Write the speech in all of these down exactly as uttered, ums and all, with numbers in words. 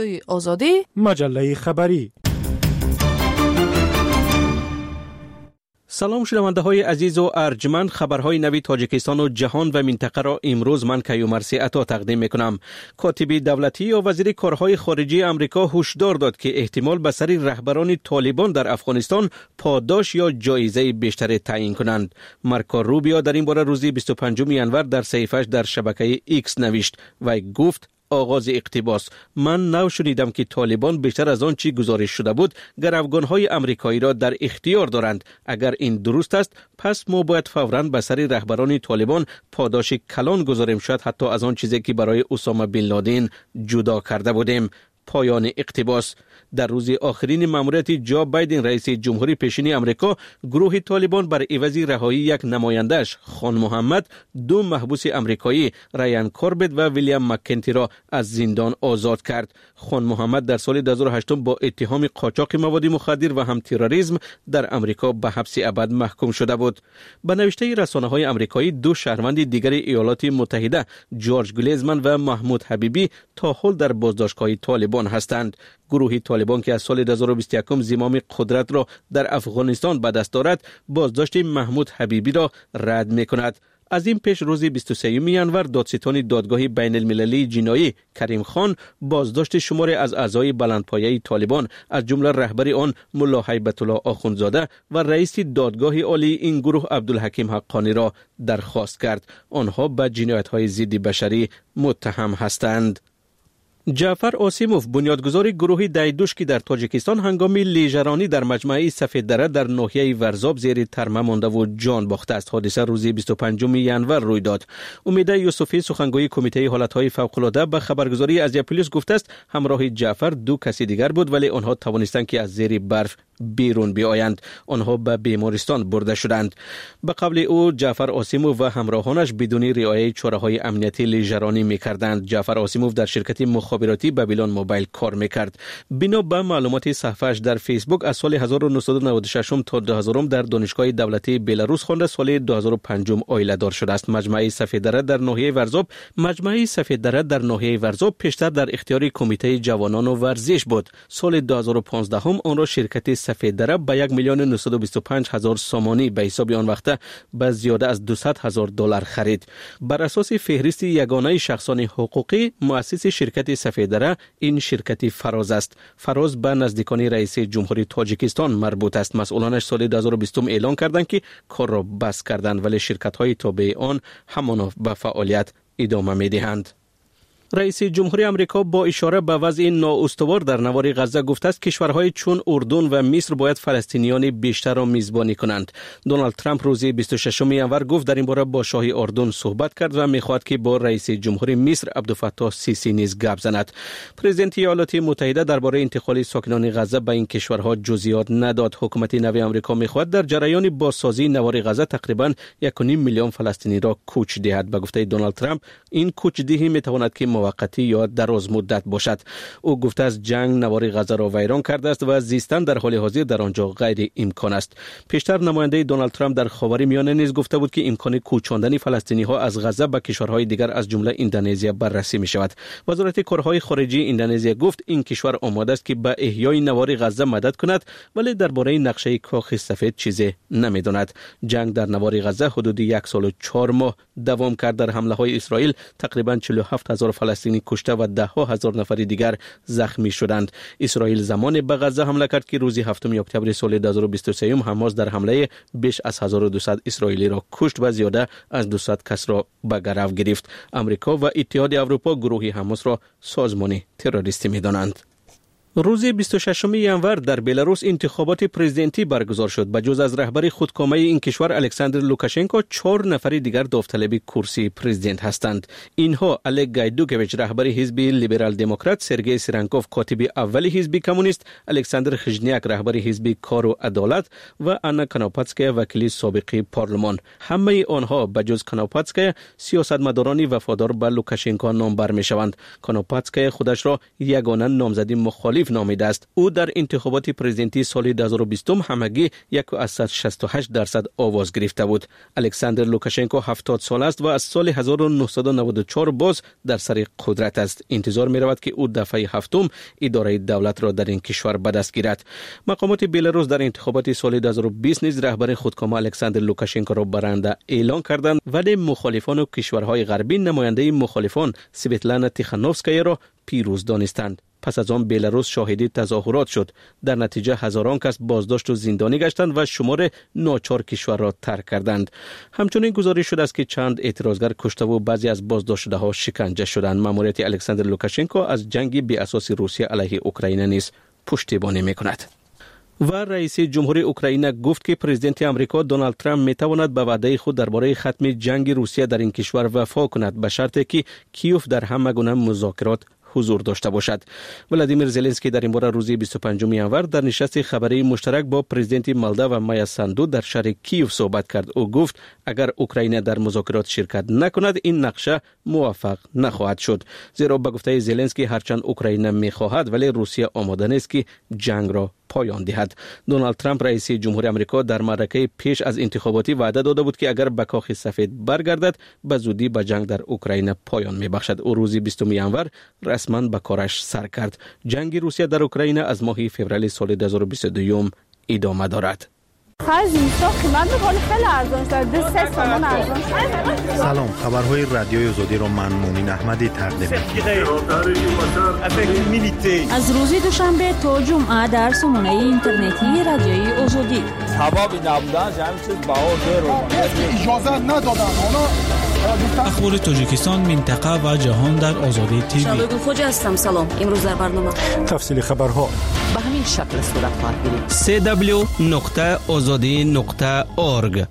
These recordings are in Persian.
آزادی مجله خبری. سلام شنونده های عزیز و ارجمند، خبرهای نوی تاجیکستان و جهان و منطقه را امروز من کیومرثی عطا تقدیم میکنم. کاتب دولتی یا وزیر کارهای خارجی امریکا هشدار داد که احتمال به سر رهبران طالبان در افغانستان پاداش یا جایزه بیشتر تعیین کنند. مارکو روبیو در این باره روز بیست و پنجم ژانویه در صفحه‌اش در شبکه ایکس نوشت و گفت: آغاز اقتباس: من نو شنیدم که طالبان بیشتر از آن چی گزارش شده بود گروگان‌های امریکایی را در اختیار دارند. اگر این درست است پس ما باید فوراً به سر رهبران طالبان پاداش کلان گذاریم، شاید حتی از آن چیزی که برای اسامه بن لادن جدا کرده بودیم. پایان اقتباس. در روز آخرین ماموریت جو بایدن رئیس جمهوری پیشین امریکا، گروه طالبان بر عوض رهایی یک نماینده‌اش خان محمد دو محبوس امریکایی رایان کوربت و ویلیام مکنتی را از زندان آزاد کرد. خان محمد در سال دو هزار و هشت با اتهام قاچاق مواد مخدر و هم تروریسم در امریکا به حبس ابد محکوم شده بود. به نوشته رسانه‌های امریکایی، دو شهروند دیگر ایالات متحده جورج گلیزمن و محمود حبیبی تا حال در بازداشتگاه طالبان هستند. گروه طالبان که از سال دو هزار و بیست و یک زمام قدرت را در افغانستان به دست دارد، بازداشت محمود حبیبی را رد می‌کند. از این پیش روز بیست و سوم ژانویه دادستان دادگاه بین المللی جنایی کریم خان بازداشت شماری از اعضای بلندپایه طالبان از جمله رهبر آن ملا هیبت الله آخوندزاده و رئیس دادگاه عالی این گروه عبدالحکیم حقانی را درخواست کرد. آنها به جنایت‌های ضد بشری متهم هستند. جعفر آسیموف، بنیادگذار گروه دایدوش که در تاجیکستان هنگام لیژرانی در مجمع سفید دره در ناحیه ورزاب زیر ترمه مانده و جان باخته است. حادثه روز بیست و پنجم ژانویه روی داد. امیده یوسفی، سخنگوی کمیته حالتهای فوق‌العاده، به خبرگزاری ازیا پلیس گفته است همراه جعفر دو کسی دیگر بود، ولی آنها توانستند که از زیر برف بیرون بیایند. آنها به بیمارستان برده شدند. به قول او، جعفر آسیموف و همراهانش بدون رعایت چاره‌های امنیتی لیژرانی می‌کردند. جعفر آسیموف در شرکت مخابراتی بابیلون موبایل کار می‌کرد. بنا به معلومات صفحه‌اش در فیسبوک، از سال هزار و نهصد و نود و شش تا دو هزار در دانشگاه دولتی بلاروس خوانده، سال دو هزار و پنج عائله دار شده است. مجمع سفید دره در ناحیه ورزاب مجمع سفید دره در ناحیه ورزاب پیشتر در اختیار کمیته جوانان و ورزش بود. سال دو هزار و پانزده آن را شرکت سفید دره به یک میلیون و نهصد و بیست و پنج هزار سامانی به حساب آن وقت به زیاده از دویست هزار دلار خرید. بر اساس فهرست یگانه شخصان حقوقی، مؤسس شرکت سفید دره این شرکت فراز است. فراز به نزدیکان رئیس جمهوری تاجیکستان مربوط است. مسئولانش سال دو هزار و بیست اعلام کردند که کار را بس کردند، ولی شرکت‌های تابع آن همانا به فعالیت ادامه می‌دهند. رئیس جمهوری آمریکا با اشاره به وضع نااستوار در نوار غزه گفته است کشورهای چون اردن و مصر باید فلسطینیان بیشتر را میزبانی کنند. دونالد ترامپ روز بیست و ششم ژانویه گفت در این باره با شاه اردن صحبت کرد و میخواهد که با رئیس جمهوری مصر عبدالفتاح سیسی نیز گپ زند. پرزیدنت ایالات متحده درباره انتقال ساکنان غزه به این کشورها جزئیات نداد. حکومت نو آمریکا میخواهد در جریان بازسازی نوار غزه تقریبا یک و نیم میلیون فلسطینی را کوچ دهد. به گفته دونالد ترامپ این کوچ دهی میتواند که موقتی یا دراز مدت باشد. او گفته است جنگ نوار غزه را ویران کرده است و زیستن در حال حاضر در آنجا غیر امکان است. پیشتر نماینده دونالد ترامپ در خاورمیانه نیز گفته بود که امکان کوچاندن فلسطینی ها از غزه به کشورهای دیگر از جمله اندونزیا بررسی می شود. وزارت کارهای خارجه اندونزیا گفت این کشور آماده است که به احیای نوار غزه مدد کند، ولی درباره نقشه کاخ سفید چیزی نمیداند. جنگ در نوار غزه حدود یک سال و چهار ماه دوام کرد. در حمله های اسرائیل تقریبا چهل و هفت هزار فلسطینی کشته و ده ها هزار نفر دیگر زخمی شدند. اسرائیل زمان به غزه حمله کرد که روز هفتم اکتبر سال دو هزار و بیست و سه حماس در حمله بیش از هزار و دویست اسرائیلی را کشت و زیاده از دویست کس را به گرو گرفت. امریکا و اتحاد اروپا گروه حماس را سازمان تروریستی می‌دانند. روز بیست و ششم ژانویه در بلاروس انتخابات پرزیدنتی برگزار شد. بجز از رهبر خودکامه این کشور الکساندر لوکاشنکو، چهار نفر دیگر داوطلب کرسی پرزیدنت هستند. اینها الک گایدوکویچ رهبر حزب لیبرال دموکرات، سرگئی سیرانکوف کاتب اول حزب کمونیست، الکساندر خژنیاک رهبر حزب کار و عدالت و آنا کانوپاتسکایا وکیل سابق پارلمان. همه آنها بجز کانوپاتسکایا سیاستمداران وفادار به لوکاشنکو نامبر میشوند. کانوپاتسکایا خودش را یگانه نامزد مخالف تکلیف نامیده است. او در انتخابات پرزیدنتی سال دو هزار و بیست همگی یک و صد و شصت و هشت درصد آواز گرفته بود. الکساندر لوکاشنکو هفتاد سال است و از سال هزار و نهصد و نود و چهار باز در سر قدرت است. انتظار می رود که او دفعه هفتم اداره دولت را در این کشور به دست گیرد. مقامات بلاروس در انتخابات سال دو هزار و بیست نیز رهبر خودکامه الکساندر لوکاشنکو را برنده اعلان کردند، ولی مخالفان و کشورهای غربی نماینده مخالفان سویتلانا تیخانوفسکایا را پیروز دانستند. پس از آن بلاروس شاهد تظاهرات شد. در نتیجه هزاران کس بازداشت و زندانی گشتند و شمار ناچار کشور را ترک کردند. همچنین گزارش شده است که چند اعتراضگر کشته و بعضی از بازداشت شده ها شکنجه شدند. ماموریت الکساندر لوکاشنکو از جنگ بی اساس روسیه علیه اوکراین نیز پشتیبانی میکند. و رئیس جمهور اوکراین گفت که پرزیدنت آمریکا دونالد ترامپ میتواند به وعده خود درباره ختم جنگ روسیه در این کشور وفا کند، به شرطی که کیوف در همه گونه مذاکرات حضور داشته باشد. ولادیمیر زلنسکی در این باره روز بیست و پنجم ژانویه در نشست خبری مشترک با پرزیدنت مالدو مایا ساندو در شهر کیوف صحبت کرد. او گفت اگر اوکراین در مذاکرات شرکت نکند این نقشه موفق نخواهد شد، زیرا به گفته زلنسکی هرچند اوکراین میخواهد ولی روسیه آماده نیست که جنگ را پایان دهد. دونالد ترامپ رئیس جمهور آمریکا در معرکه پیش از انتخاباتی وعده داده بود که اگر به کاخ سفید برگردد به زودی به جنگ در اوکراین پایان میبخشد. او روز بیستم ژانویه رسما به کارش سر کرد. جنگ روسیه در اوکراین از ماه فوریه سال دو هزار و بیست و دو ادامه دارد. سلام، خبرهای رادیوی آزادی را من مومن احمدی تقدیم می‌کنم. از روز دوشنبه تا جمعه در سامانه اینترنتی رادیوی آزادی. سبب نبودن همین چیز بهار اجازه ندادن. اخبار تاجیکستان، منطقه و جهان در آزادی تیوی. شبگون خوجا هستم. سلام. امروز در برنامه تفصیل خبرها به همین شکل صورت خواهد گرفت. سی دبلیو نقطه آزادی نقطه اورگ.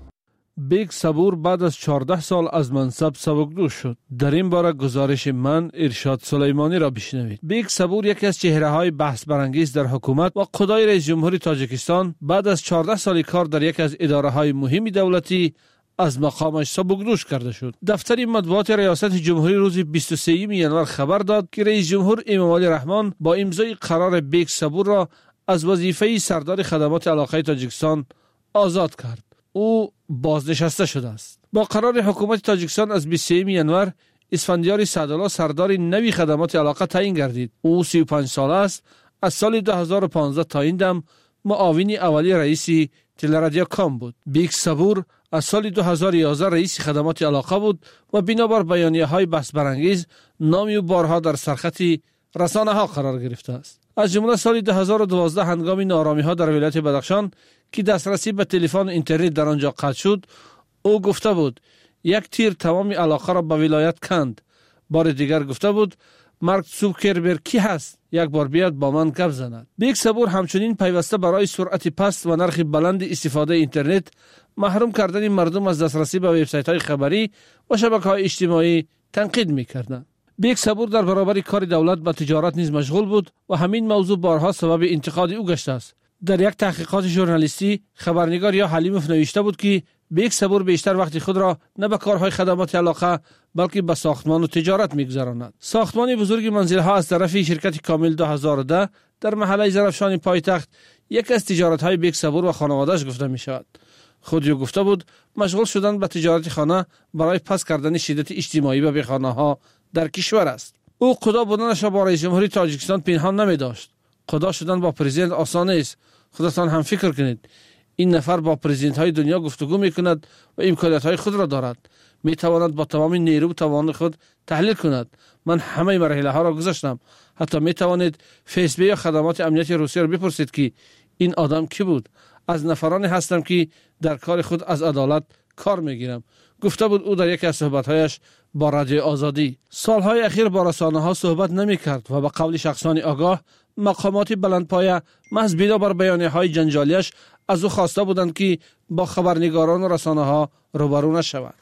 بیگ صبور بعد از چهارده سال از منصب سبکدوش شد. در این باره گزارش من ارشاد سلیمانی را بشنوید. بیگ صبور یکی از چهره‌های بحث برانگیز در حکومت و خدای رئیس جمهوری تاجیکستان بعد از چهارده سال کار در یکی از اداره‌های مهم دولتی از مقامش سبکدوش کرده شد. دفتر مطبوعات ریاست جمهوری روز بیست و سوم ژانویه خبر داد که رئیس جمهور امامعلی رحمان با امضای قرار بیگ صبور را از وظیفه سردار خدمات علاقه تاجیکستان آزاد کرد. او بازنشسته شده است. با قرار حکومت تاجیکستان از بیست و سوم ژانویه اسفندیار سعدالله سردار نوی خدمات علاقه تعیین گردید. او سی و پنج ساله است. از سال دو هزار و پانزده تا این دم معاون اولی رئیس تلرادیو کام بود. بیگ صبور از سال دو هزار و یازده رئیس خدمات علاقه بود و بنابر بیانیه‌های بحث برانگیز نامی و بارها در سرخط رسانه‌ها قرار گرفته است. از جمله سال دو هزار و دوازده هنگام نارامی‌ها در ولایت بدخشان که دسترسی به تلفن اینترنت در آنجا قطع شد، او گفته بود یک تیر تمام علاقه را به ولایت کند. بار دیگر گفته بود مارک زوکربرگ کی هست؟ یک بار بیاد با من گپ زند. بیگ صبور همچنین پیوسته برای سرعت پست و نرخ بلند استفاده اینترنت، محروم کردن مردم از دسترسی به وبسایت‌های خبری و شبکه‌های اجتماعی تنقید می‌کردند. بیگ صبور در برابر کار دولت به تجارت نیز مشغول بود و همین موضوع بارها سبب انتقاد او گشته است. در یک تحقیقات ژورنالیستی خبرنگار یا حلیموف نوشته بود که بیگ صبور بیشتر وقت خود را نه به کارهای خدمات علاقه بلکه به ساختمان و تجارت می‌گذراند. ساختمان بزرگ منزل‌ها از طرف شرکت کامل دو هزار و ده در محله زرفشان پایتخت یک از تجارت‌های بیگ صبور و خانواده‌اش گفته می‌شود. خود او گفته بود مشغول شدن به تجارت خانه برای پس کردن شدت اجتماعی به خانه‌ها در کشور است. او خدا بودنش را با رئیس جمهوری تاجیکستان پنهان نمی‌داشت. خدا شدن با پرزیدنت آسان است. خودتان هم فکر کنید این نفر با پرزیدنت های دنیا گفتگو میکند و امکانات های خود را دارد. میتواند با تمام نیرو و توان خود تحلیل کند. من همه مرحله ها را گذشتم. حتی میتوانید فیسبوک یا خدمات امنیتی روسیه را بپرسید که این آدم کی بود. از نفرانی هستم که در کار خود از عدالت کار میگیرم. گفته بود او در یکی از صحبت‌هایش با رادیو آزادی. سالهای اخیر با رسانه‌ها صحبت نمی‌کرد و به قول شخصان آگاه مقامات بلندپایه محض بنابر بیانیه‌های جنجالیش از او خواسته بودند که با خبرنگاران و رسانه‌ها روبرو نشود.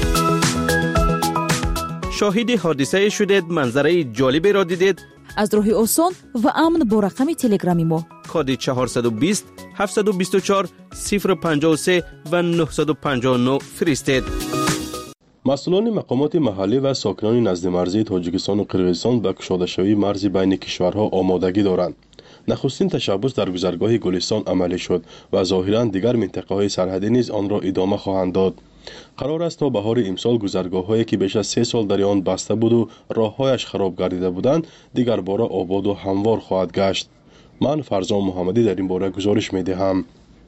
شاهد حادثه شدید، منظره جالبی را دیدید؟ از راه آسان و امن با رقم تلگرامی ما کد چهارصد و بیست هفتصد و بیست و چهار صفر پنجاه و سه و نهصد و پنجاه و نه فرستید. مسئولان مقامات محلی و ساکنان نزد مرزی تاجیکستان و قرقیزستان به گشاده‌شوی مرز بین کشورها آمادگی دارند. نخستین تشبث در گذرگاه گلستان عملی شد و ظاهراً دیگر منطقه‌های سرحدی نیز آن را ادامه خواهند داد. قرار است تا بهار امسال گذرگاه‌هایی که بیش از سه سال در آن بسته بود و راه‌هایش خراب گردیده بودند دیگر باره آباد و هموار خواهد گشت. من فرزان محمدی در این باره گزارش می‌دهم.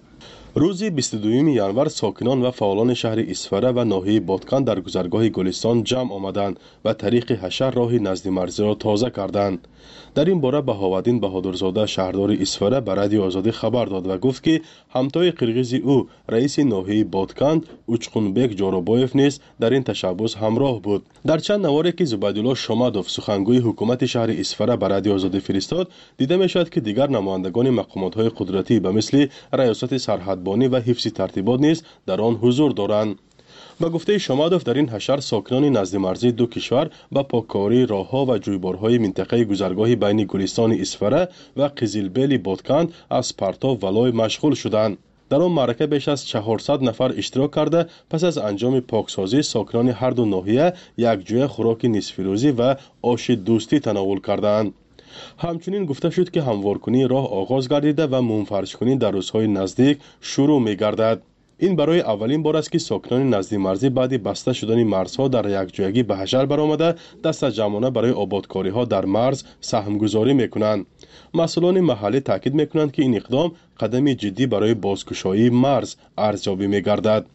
روز بیست و دوم ینور ساکنان و فعالان شهر اسفره و ناحیه بادکن در گذرگاه گلستان جمع آمدند و طریق حشر راه نزد مرزی را تازه کردند. در این باره بهاودین بهادرزاده شهردار اسفره به رادیو آزادی خبر داد و گفت که همتای قرقیزی او رئیس ناحیه بادکن اوچقونبک جارابایف نیز در این تشبث همراه بود. در چند نواری که زبیدالله شامدوف سخنگوی حکومت شهر اسفره به رادیو آزادی فرستاد دیده می‌شد که دیگر نمایندگان مقامات‌های قدرتی به مثل ریاست سرحدبانی و حفظ ترتیبات نیز در آن حضور دارند. با گفته شامدوف در این حشر ساکنان نزد مرزی دو کشور با پاککاری راه‌ها و جویبارهای منطقه گذرگاه بین گلستان اسفره و قزلبیل بادکن از پرتاب ولای مشغول شدند. در آن معرکه بیش از چهارصد نفر اشتراک کرده پس از انجام پاکسازی ساکنان هر دو ناحیه یک جوی خوراک نصف روزی و آش دوستی تناول کردند. همچنین گفته شد که هموارکنی راه آغاز گردیده و منفرج‌کنی در روزهای نزدیک شروع می‌گردد. این برای اولین بار است که ساکنان نزد مرزی بعد بسته شدن مرزها در یک جایگی به حشر برآمده دست جمعانه برای آبادکاری‌ها در مرز سهمگذاری می‌کنند. مسئولان محلی تاکید می‌کنند که این اقدام قدمی جدی برای بازگشایی مرز ارزیابی می‌گردد.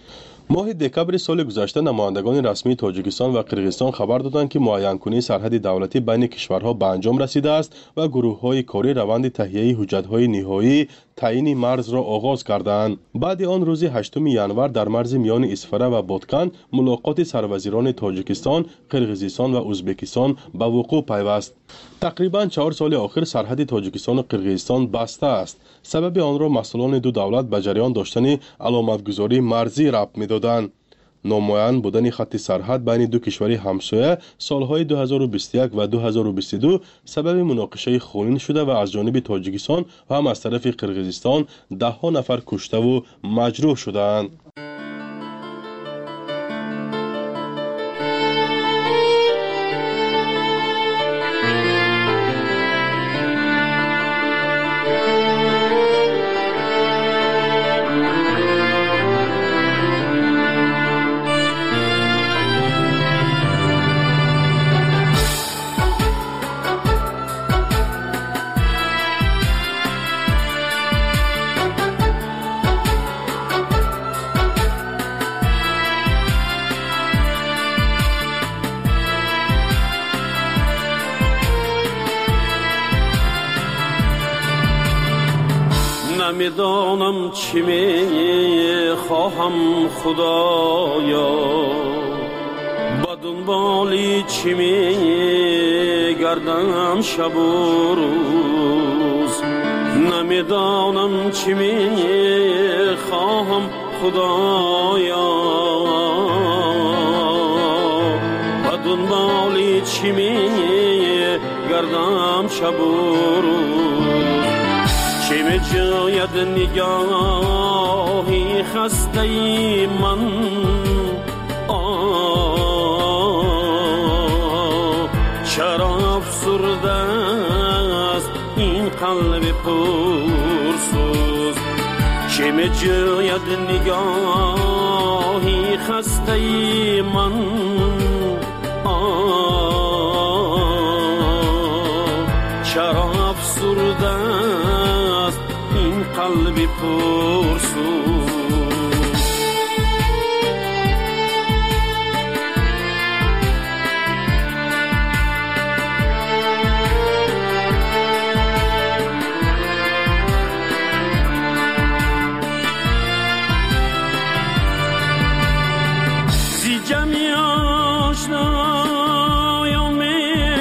ماه دکبر سال گذشته نمایندگان رسمی تاجیکستان و قرقیزستان خبر دادند که معین کنی سرحد دولتی بین کشورها به انجام رسیده است و گروه‌های کاری روند تهیه حجت‌های نهایی تعیین مرز را آغاز کردند. بعد آن روز هشتم ینور در مرز میان اسفره و بادکن ملاقات سروزیران تاجیکستان، قرقیزستان و ازبکستان به وقوع پیوست. تقریباً چهار سال آخر سرحد تاجیکستان و قرقیزستان بسته است. سبب آن را مسئولان دو دولت به جریان داشتن علامتگذاری مرزی ربط می‌دادند. نامعین بودن خط سرحد بین دو کشور همسایه سالهای دو هزار و بیست و یک و دو هزار و بیست و دو سبب مناقشه خونین شده و از جانب تاجیکستان و هم از طرف قرقیزستان ده ها نفر کشته و مجروح شدند. نمیدانم چی می خواهم خدایا با دنبالی چی می گردم شب و روز نمیدانم چی می خواهم خدایا با دنبالی چی می گردم شب و روز چه می جاید نگاهی خسته ای من آه چرا افسرده است این قلب پرسوز چه می جاید نگاهی خسته ای من آه چرا افسرده است این قلب پرسوز زی جمعی آشنایان می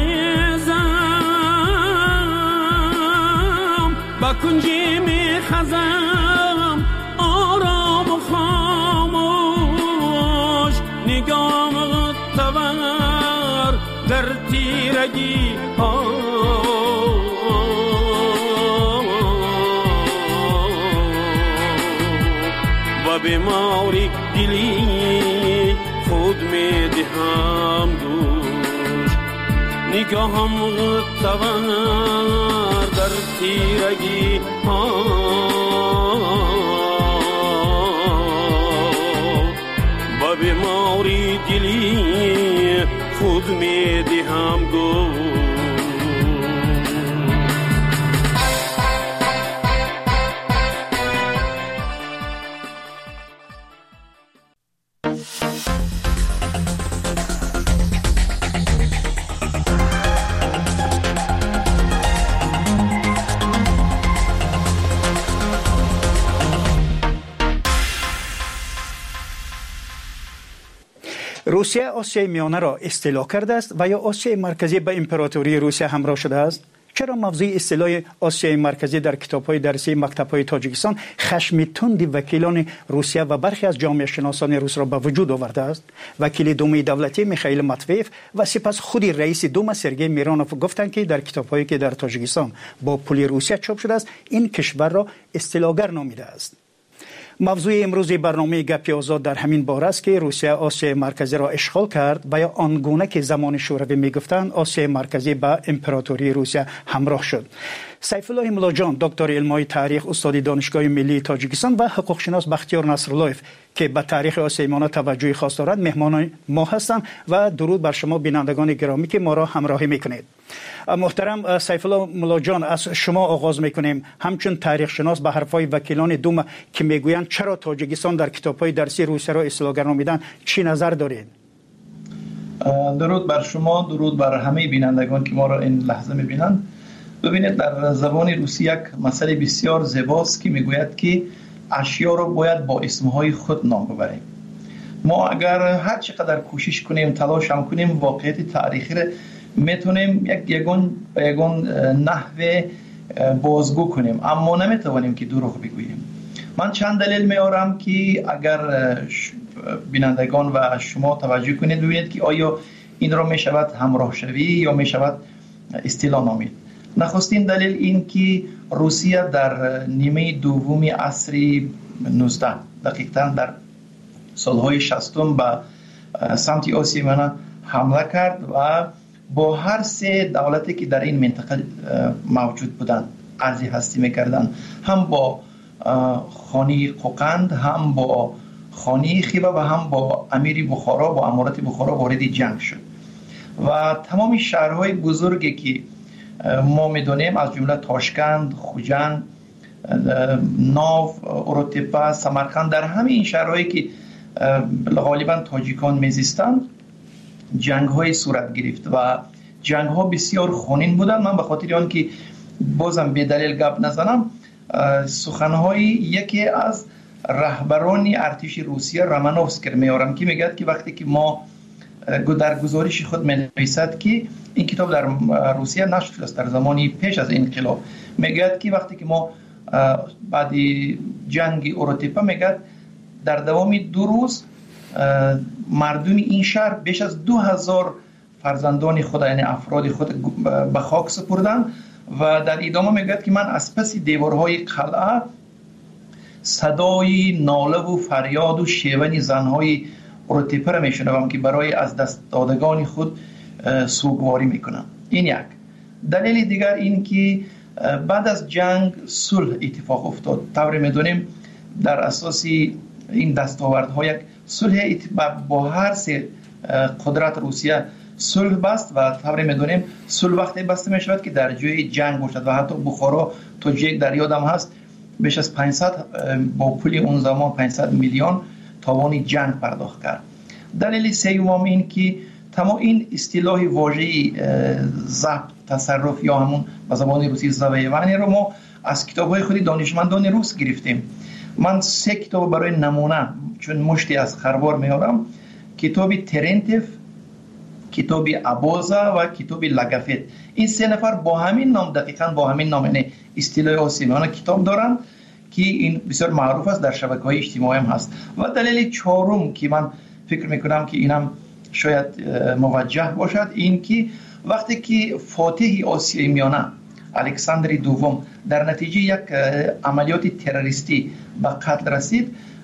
گریزم با کنجی می خزم آرام و خاموش نگام تور در تیرگی ها و بیماری دلی خود می دهم گوش نگاهم تواند در تیرگی ها با بیماری دلی خود می دهم گوش. روسیه آسیای میانه را استیلا کرده است و یا آسیای مرکزی به امپراتوری روسیه همراه شده است؟ چرا موضوع اصطلاح آسیای مرکزی در کتاب‌های درسی مکتب‌های تاجیکستان خشم تند وکیلان روسیه و برخی از جامعه شناسان روس را به وجود آورده است؟ وکیل دوم دولتی میخائیل ماتویف و سپس خود رئیس دوم سرگئی میرانوف گفتند که در کتاب‌هایی که در تاجیکستان با پول روسیه چاپ شده است این کشور را اصطلاحگر نامیده است. موضوع امروز برنامه گپ آزاد در همین باره است که روسیه آسیای مرکزی را اشغال کرد و یا آنگونه که زمان شوروی میگفتند آسیای مرکزی با امپراتوری روسیه همراه شد. سیف الله ملاجان دکتر علمای تاریخ استاد دانشگاه ملی تاجیکستان و حقوق شناس بختیار نصراللهیف که به تاریخ آسیای میانه توجه خاص دارند مهمان ما هستند و درود بر شما بینندگان گرامی که ما را همراهی میکنید. محترم سیف الله ملاجان از شما آغاز میکنیم، همچون تاریخ شناس به حرفای وکیلان دوم که میگویند چرا تاجیکستان در کتاب‌های درسی روسیه را اصطلاحگر نامیدن چی نظر دارید؟ درود بر شما، درود بر همه بینندگان که ما را این لحظه میبینند. ببینید در زبان روسی یک مسئله بسیار زیباست که میگوید که اشیا را باید با اسمهای خود نام ببریم. ما اگر هر چقدر کوشش کنیم تلاش هم کنیم واقعیت تاریخی را میتونیم یک یگون به یگون نحوه بازگو کنیم اما نمیتوانیم که دروغ بگوییم. من چند دلیل میارم که اگر بینندگان و شما توجه کنید ببینید که آیا این را میشود همراه شوی یا میشود اصطلاح نامید. نخستین دلیل این که روسیه در نیمه دوم عصر نوزده دقیقاً در سالهای شصتم به سمت آسیای میانه حمله کرد و با هر سه دولتی که در این منطقه موجود بودند عرض هستی میکردند، هم با خانی قوقند، هم با خانی خیبه و هم با امیر بخارا با امارت بخارا وارد جنگ شد و تمام شهرهای بزرگی که ما میدونیم از جمله تاشکند، خوجند، ناو، اروتپا، سمرقند، در همه این شهرهایی که غالبا تاجیکان میزیستند جنگ های صورت گرفت و جنگ ها بسیار خونین بودند. من به خاطر آن که بازم به دلیل گپ نزنم سخنهای یکی از رهبران ارتش روسیه رومانوفسکی میارم که میگه که وقتی که ما در گزارش خود می‌نویسد که این کتاب در روسیه نشر شده است در زمانی پیش از انقلاب، میگه که وقتی که ما بعد جنگ اروتپا میگه در دوام دو روز مردم این شهر بیش از دو هزار فرزندان خود یعنی افراد خود به خاک سپردند و در ادامه میگه که من از پس دیوارهای قلعه صدای ناله و فریاد و شیون زنهای اروتپا را میشنوم که برای از دست دادگان خود سوگواری میکنم. این یک دلیل دیگر این که بعد از جنگ صلح اتفاق افتاد. طوری میدونیم در اساس این دستاوردها یک صلح با هر سه قدرت روسیه صلح بست و طوری میدونیم صلح وقتی بسته میشود که در جای جنگ باشد و حتی بخارا تو جیک در یادم هست بیش از پانصد با پول اون زمان پانصد میلیون تاوان جنگ پرداخت کرد. دلیل سوم این که تمام این اصطلاح واژه‌ای ضبط تصرف یا همون به زبان روسی زویوانی رو ما از کتاب‌های خود دانشمندان روس گرفتیم. من سه کتاب برای نمونه چون مشتی از خروار میارم، کتاب ترنتف، کتاب ابوزا و کتاب لگافت. این سه نفر با همین نام دقیقاً با همین نام یعنی اصطلاح آسیمانه کتاب دارن که این بسیار معروف است در شبکه‌های اجتماعی هم هست. و دلیل چهارم که من فکر میکنم که اینم شاید موجه باشد این که وقتی که فاتح آسیای میانه الکساندر دوم در نتیجه یک عملیات تروریستی به قتل رسید،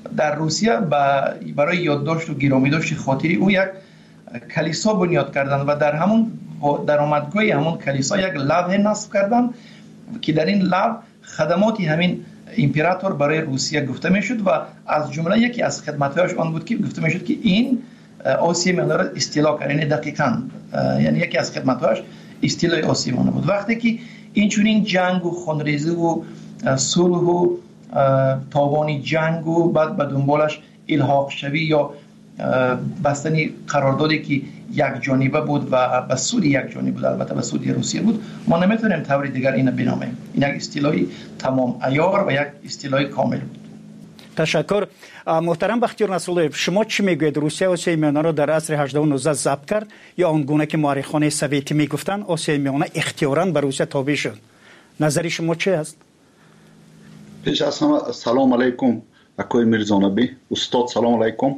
در روسیه برای یادداشت و گرامیداشت خاطری او یک کلیسا بنیاد کردن و در همون درآمدگاه همون کلیسا یک لوح نصب کردن که در این لوح خدماتی همین امپراتور برای روسیه گفته میشد و از جمله یکی از خدماتش آن بود که گفته میشد که این آسیای میانه را استیلا کرد. یعنی دقیقاً یعنی یکی از خدماتش استیلای آسیای میانه بود. وقتی که این چنین جنگ و خونریزی و صلح و تاوان جنگ و بعد به دنبالش الحاق شوی یا بستنی قراردادی که یک جانبه بود و به سود یک جانبه بود، البته به سود روسیه بود، ما نمیتونیم طور دیگر اینو بنامیم. این یک اصطلاحی تمام عیار و یک اصطلاح کامل بود. تشکر. محترم بختیار نصرالله، شما چی میگوید؟ روسیه آسیای میانه را در عصر هجدهم و نوزدهم ضبط کرد یا آنگونه که مورخان سویتی میگفتن آسیای میانه اختیاراً به روسیه تابع شد؟ نظر شما چی است؟ پیش از همه سلام علیکم اکوی میرزانبی استاد، سلام علیکم.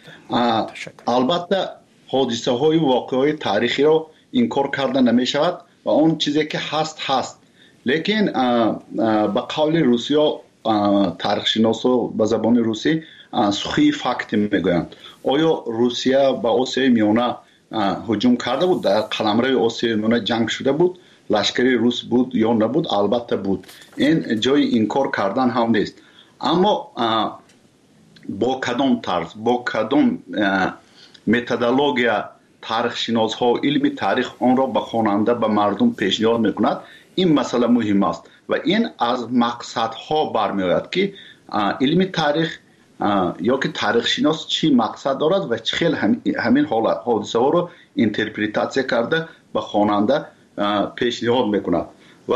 البته حادثه های واقعی تاریخی را انکار کرده نمی شود و اون چیزی که هست هست، لیکن به قول روسیه تاریخ شناسا به زبان روسی سخی فکت میگویند. آیا روسیه به آسیای میانه هجوم کرده بود؟ در قلمرو آسیای میانه جنگ شده بود؟ لشکری روس بود یا نبود؟ البته بود. این جای انکار کردن هم نیست. اما با کدام طرز، با کدام متدولوژیا تاریخ شناس ها علم تاریخ آن را به خواننده به مردم پیشنهاد میکند، این مسئله مهم است و این از مقصد ها برمی آید که علم تاریخ یا که تاریخ شناس چی مقصد دارد و چه خیلی همین حادثه ها را اینترپریتاسیون کرده به خواننده پیشنهاد میکند و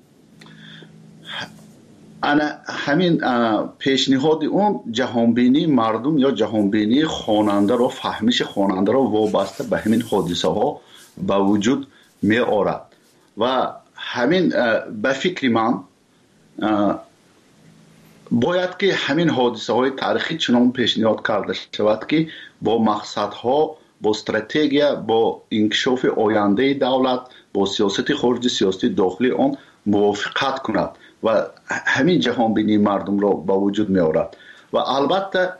انا همین پیشنهاد اون جهانبینی مردم یا جهانبینی خواننده را، فهمش خواننده را وابسته به همین حادثه ها به وجود می آورد و همین به فکر من باید که همین حادثه های تاریخی چنان پیشنهاد کرده شود که با مقصدها، با استراتژی، با انکشاف آینده دولت، با سیاست خارجی، سیاست داخلی آن موافقت کند و همین جهان بینی مردم را با وجود می آورد. و البته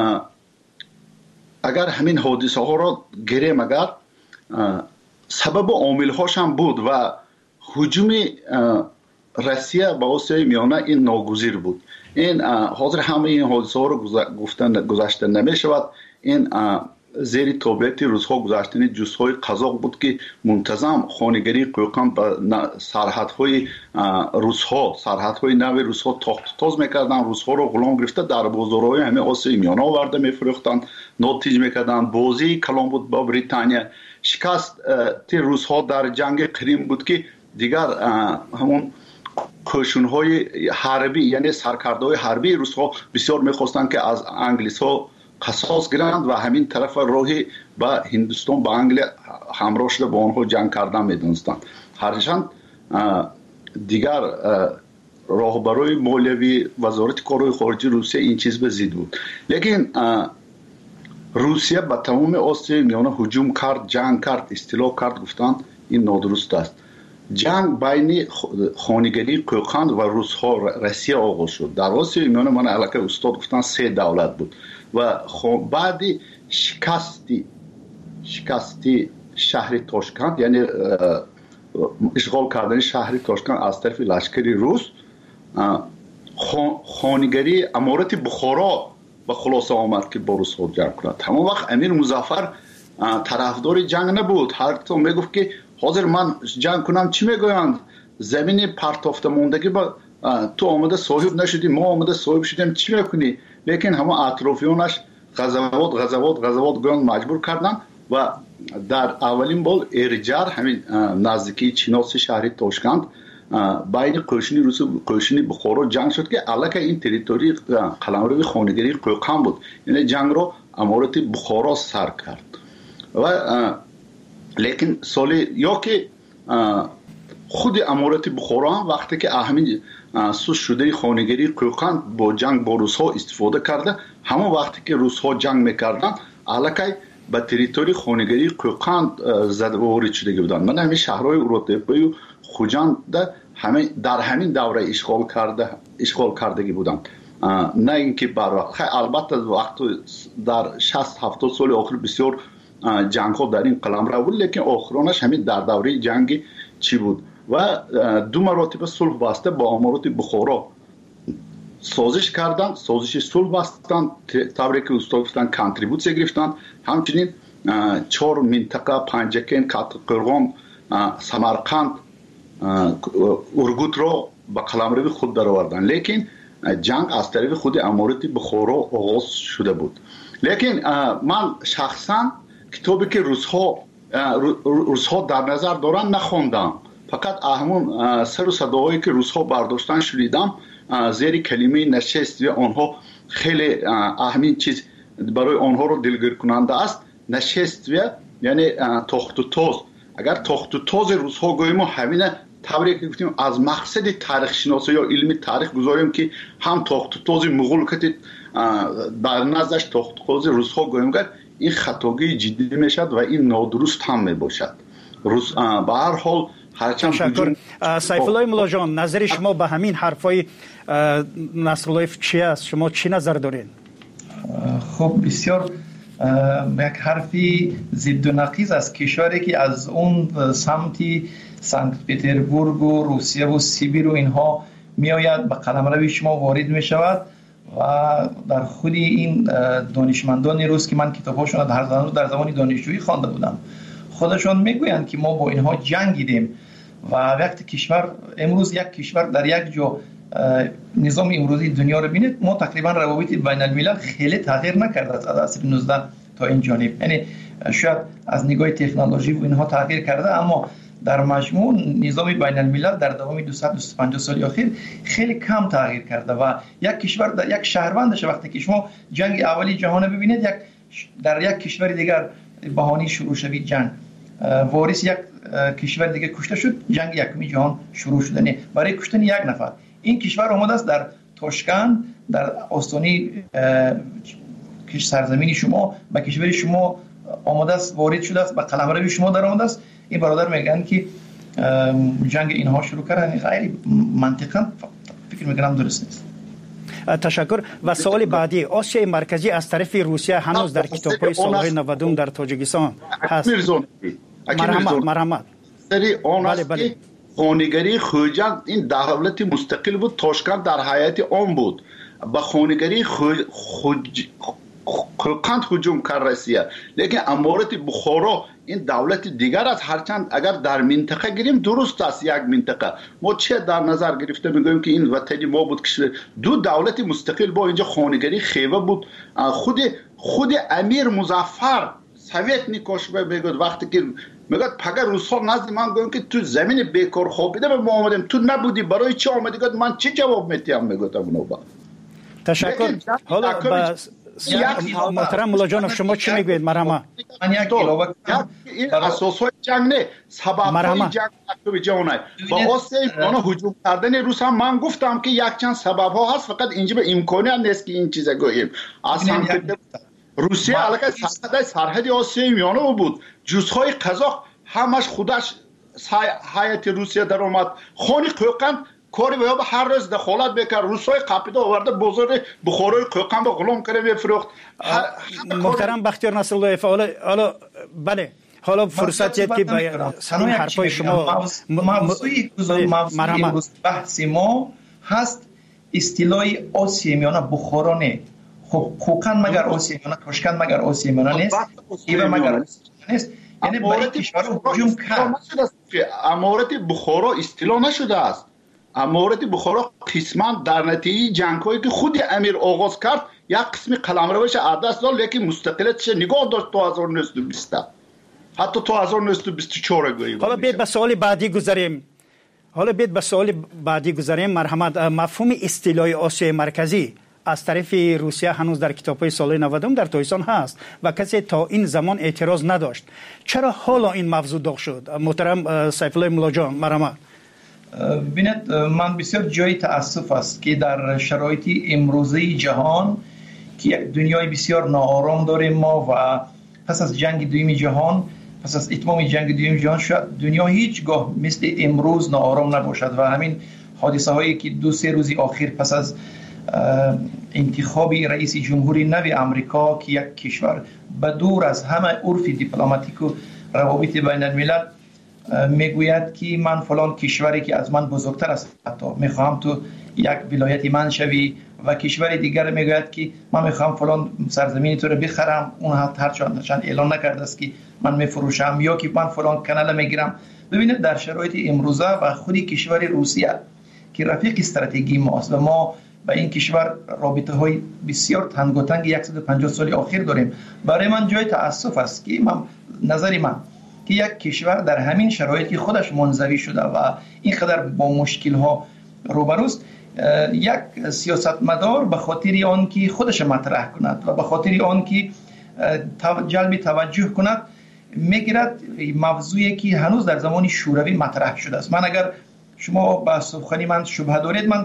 اگر همین حادثه ها را گیریم، اگر سبب و عامل هاش هم بود و هجوم روسیه به آسیای میانه این ناگزیر بود. این حاضر همه این حادثه ها رو گفتن گذاشته نمی شود. این زیر تابعیت روزها گذاشتن جزهای قزاق بود که منتظم خانگری قوقان به سرحدهای روزها، سرحدهای نو روزها تاخت تاز میکردن، روزها رو غلام گرفته در بازارهای همه آسیای میانه آورده میفروختند، ناتیج میکردن. بازی کلام بود با بریتانیا. شکست تی روزها در جنگ کریم بود که دیگر همون کوشش‌های حربی، یعنی سرکردهای حربی روزها بسیار میخواستند که از انگلیس ها قصاص گیرند و همین طرف راهی به هندوستان، به انگلیس همراه شده با آنها جنگ کردن میدونستند. هرچند دیگر راهبرای مولوی وزارت کارهای خارجی روسیه این چیز به ضد بود، لیکن روسیه به تمام آسیای میانه هجوم کرد، جنگ کرد، استیلا کرد. گفتند این نادرست است. جنگ بین خانگری قوقند و روس‌ها روسیه آغاز شد. در آسیای میانه من علاقه استاد گفتن سه دولت بود و بعد شکستی شکستی شهر تاشکند، یعنی اشغال کردن شهر تاشکند از طرف لشکری روس، خانگری امارت بخارا به خلاصه آمد که با روس‌ها جنگ کند. همون وقت امیر مظفر طرفدار جنگ نبود. هر تو میگفت که حاضر من جنگ کنم، چی میگویند؟ زمین پرتافته موندگی با تو آمده صاحب نشدی، ما آمده صاحب شدیم، چی میکنی؟ لیکن همه اطرافیانش غزوات غزوات غزوات گویند مجبور کردن و در اولین بار ارجر همین نزدیکی چیناس شهر تاشکند بین قوشنی روس و قوشنی بخارا جنگ شد که علاقه این تریتوری قلمرو خانگری قوقند بود. یعنی جنگ رو امارت بخارا سر کرد و لیکن سال یا که خود امارت بخارا هم وقتی که همین سوس شده خانگری قوقند با جنگ با روس‌ها استفاده کرده، همون وقتی که روس‌ها جنگ میکردن علاقه به تریتوری خانگری قوقند زده و وارد شده بودند. من همین شهرهای اورودپایی و خوجند همه در همین دوره اشغال کرده اشغال کردگی بودند نه اینکه بر وقت. البته وقت در شصت هفتاد سال آخر بسیار جنگ ها در این قلمرو بود، لیکن آخرانش همین در دوره جنگ چی بود و دو مراتب صلح بسته با امارات بخارا سازش کردن، سازش صلح بستن، طوری که استاد گفتن کانتریبوسیون گرفتن. همچنین چهار منطقه پنجکین، کاتقرغان، سمرقند، ارگوت را به قلمرو خود درآوردن. لیکن جنگ از طریق خود امارات بخارا آغاز شده بود. لیکن من شخصا کتابی که روس‌ها روس‌ها در نظر دارن نخوندم، فقط همون سر و صداهایی که روس‌ها برداشتن شنیدم. زیر کلمه نشست و آنها خیلی اهمین چیز برای آنها رو دلگیر کننده است. نشست و یعنی تخت و تاز. اگر تخت و تاز روس‌ها گوییم همین طوری که گفتیم از مقصد تاریخ شناسی یا علم تاریخ گذاریم که هم تخت و تاز مغول که در نظرش تخت و تاز روس‌ها گوییم کرد، این خطاگی جدی میشد و این نادرست هم میباشد. روس به هر حال هرچند تشکر. سیفالله مولا جان، نظر شما به همین حرفای نصرالله چی است؟ شما چی نظر دارین؟ خب بسیار یک حرفی ضد و نقیض است. کشوری که از اون سمتی سنت پترزبورگ و روسیه و سیبیر و اینها میآید به قلمرو شما وارد می شود و در خود این دانشمندان روس که من کتاباشون در زمان در زمان دانشجویی خوانده بودم، خودشون میگویند که ما با اینها جنگیدیم و وقتی کشور امروز یک کشور در یک جا نظام امروزی دنیا رو بینید، ما تقریبا روابط بین الملل خیلی تغییر نکرده از عصر نوزدهم تا این جانب. یعنی شاید از نگاه تکنولوژی و اینها تغییر کرده، اما در مجموع نظام بین الملل در دوام دویست دویست و پنجاه سال اخیر خیلی کم تغییر کرده و یک کشور در یک شهروندش وقتی که شما جنگ اولی جهان ببینید، یک در یک کشور دیگر بهانه شروع شوید جنگ، وارث یک کشور دیگه کشته شد، جنگ یکمی جهان شروع شد. نه برای کشتن یک نفر این کشور آمده است در توشکن در آستانه کش سرزمین شما به کشور شما آمده است، وارد شده است، به قلمرو شما در آمده است. این برادر میگن که جنگ اینها شروع کردن، غیر منطقاً فکر میکنم درست نیست. تشکر. و سوال بعدی، آسیای مرکزی از طرف روسیه هنوز در کتاب‌های سالهای نودم در تاجیکستان هست. مرحمت مرحمت سری آن است که خانگری خوجند این دولت مستقل بود، تاشکند در حیات آن بود. با خانگری خوج قند هجوم کرد روسیه، لیکن امارات بخارا این دولت دیگر است. هرچند اگر در منطقه گیریم درست است، یک منطقه ما چه در نظر گرفته میگوییم که این وطنی ما بود که دو دولت مستقل با اینجا خانگری خیوه بود. خود خود امیر مظفر سویت نیکاش بگود وقتی که میگه پگه روس‌ها نزد من گفتن که تو زمین بیکار خوابیده به ما آمدیم، تو نبودی، برای چی آمدی؟ گفت من چی جواب میدم؟ میگفتم اونو با تشکر. حالا بس محترم مولا جان شما چی میگوید؟ مرحمت. من یک علاوه این اساسهای جنگ نه، سبب‌های جنگ مکتوب جهانه. با واسه اونا هجوم کردن روس هم من گفتم که یک چند سبب ها هست، فقط اینجا به امکانی نیست که این چیزا گوییم. اصلا روسیه علاقه سرحد سرحد آسیای میانه بود، جزهای قزاق همش خودش هیئت روسیه در اومد. خانی قوقند کاری به هر روز دخالت بکرد، روسای قاپیده آورده بازار بخارای قوقند به غلام کرده میفروخت. محترم بختیار نصرالله، حالا حالا بله حالا فرصت است که با همین حرفای شما موضوعی موضوعی بحث ما هست اصطلاح آسیای میانه بخارا نه. خب قوقند مگر آسیای میانه، تاشکند مگر آسیای میانه نیست، ایو مگر نیست. یعنی برای کشور هجوم کرد. امارات بخارا اصطلاح نشده است. امارات بخارا قسما در نتیجه جنگ‌هایی که خود امیر آغاز کرد یک قسمی قلمروش عدس داد، لیکن مستقلیتش نگاه داشت تا هزار و نهصد و بیست حتی تا هزار و نهصد و بیست و چهار گوییم. حالا بیت به سوال بعدی گذاریم. حالا بیت به سوال بعدی گذاریم. مرحمت. مفهوم اصطلاح آسیای مرکزی از طرف روسیه هنوز در کتاب‌های سال نودم در تاجیکستان هست و کسی تا این زمان اعتراض نداشت. چرا حالا این موضوع داغ شد؟ محترم سیفالله مولا جان مرحمت. ببینید من بسیار جای تأسف است که در شرایط امروزی جهان که یک دنیای بسیار ناآرام داریم ما و پس از جنگ دوم جهان، پس از اتمام جنگ دوم جهان شاید دنیا هیچگاه مثل امروز ناآرام نباشد و همین حادثه هایی که دو سه روزی آخر پس از انتخاب رئیس جمهوری نو امریکا که یک کشور به دور از همه عرف دیپلماتیک و روابط بین الملل میگوید که من فلان کشوری که از من بزرگتر است حتی میخواهم تو یک ولایت من شوی و کشور دیگر میگوید که من میخوام فلان سرزمین تو رو بخرم، اون هر چند اعلان نکرده است که من میفروشم، یا که من فلان کانال میگیرم. ببینید در شرایط امروزه و خودی کشور روسیه که رفیق استراتژی ماست و ما با این کشور رابطه های بسیار تنگاتنگ صد و پنجاه سال اخیر داریم، برای من جای تأسف است که من نظری من که یک کشور در همین شرایطی خودش منزوی شده و اینقدر با مشکل ها روبروست، یک سیاستمدار به خاطر آن که خودش مطرح کند و به خاطر آن که جلب توجه کند میگیرد موضوعی که هنوز در زمان شوروی مطرح شده است. من اگر شما با سخنی من شبهه دارید، من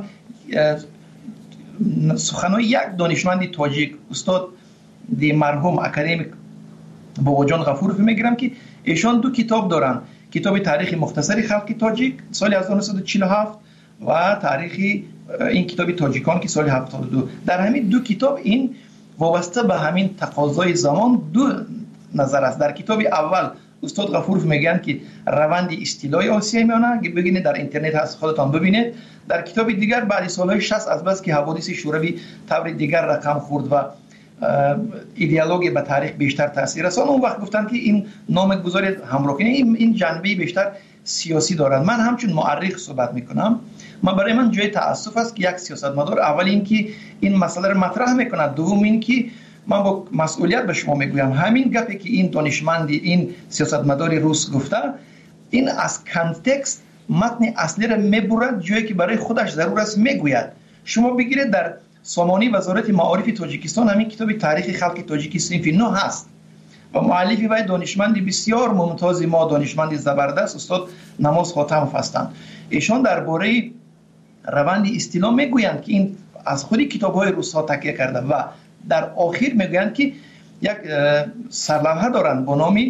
سخنهای یک دانشمند تاجیک استاد دی مرحوم اکادمیک باباجان غفورов میگیرم که ایشان دو کتاب دارن، کتاب تاریخ مختصری خلق تاجیک سال هزار و نهصد و چهل و هفت و تاریخ این کتاب تاجیکان که سال هفتاد و دو. در همین دو کتاب این وابسته به همین تقاضای زمان دو نظر است. در کتاب اول استاد غفورов میگن که روند استیلای آسیای میانه که بگینه در اینترنت هست خودتان ببینید. در کتاب دیگر بعد سالهای شصت از بس که حوادث شوروی طور دیگر رقم خورد و ایدئولوژی به تاریخ بیشتر تاثیر رساند، اون وقت گفتن که این نام گذاری همراه کنه این این جنبه بیشتر سیاسی دارد. من همچون مورخ صحبت میکنم، من برای من جای تأسف است که یک سیاستمدار اول این که این مسئله رو مطرح میکنه، دوم این که من با مسئولیت به شما میگویم همین گپی که این دانشمند این سیاستمدار روس گفته این از کانتکست متن اصلی رو میبرد جایی که برای خودش ضرور است میگوید. شما بگیرید در سامانی وزارت معارف تاجیکستان همین کتاب تاریخ خلق تاجیکی صنف نو هست و مؤلفی و دانشمندی بسیار ممتاز ما دانشمندی زبردست استاد نماز خاتمov هستند. ایشان درباره روند استیلا میگویند که این از خودی کتاب‌های روس‌ها تکیه کرده و در آخر میگویند که یک سرلوحه دارند با نام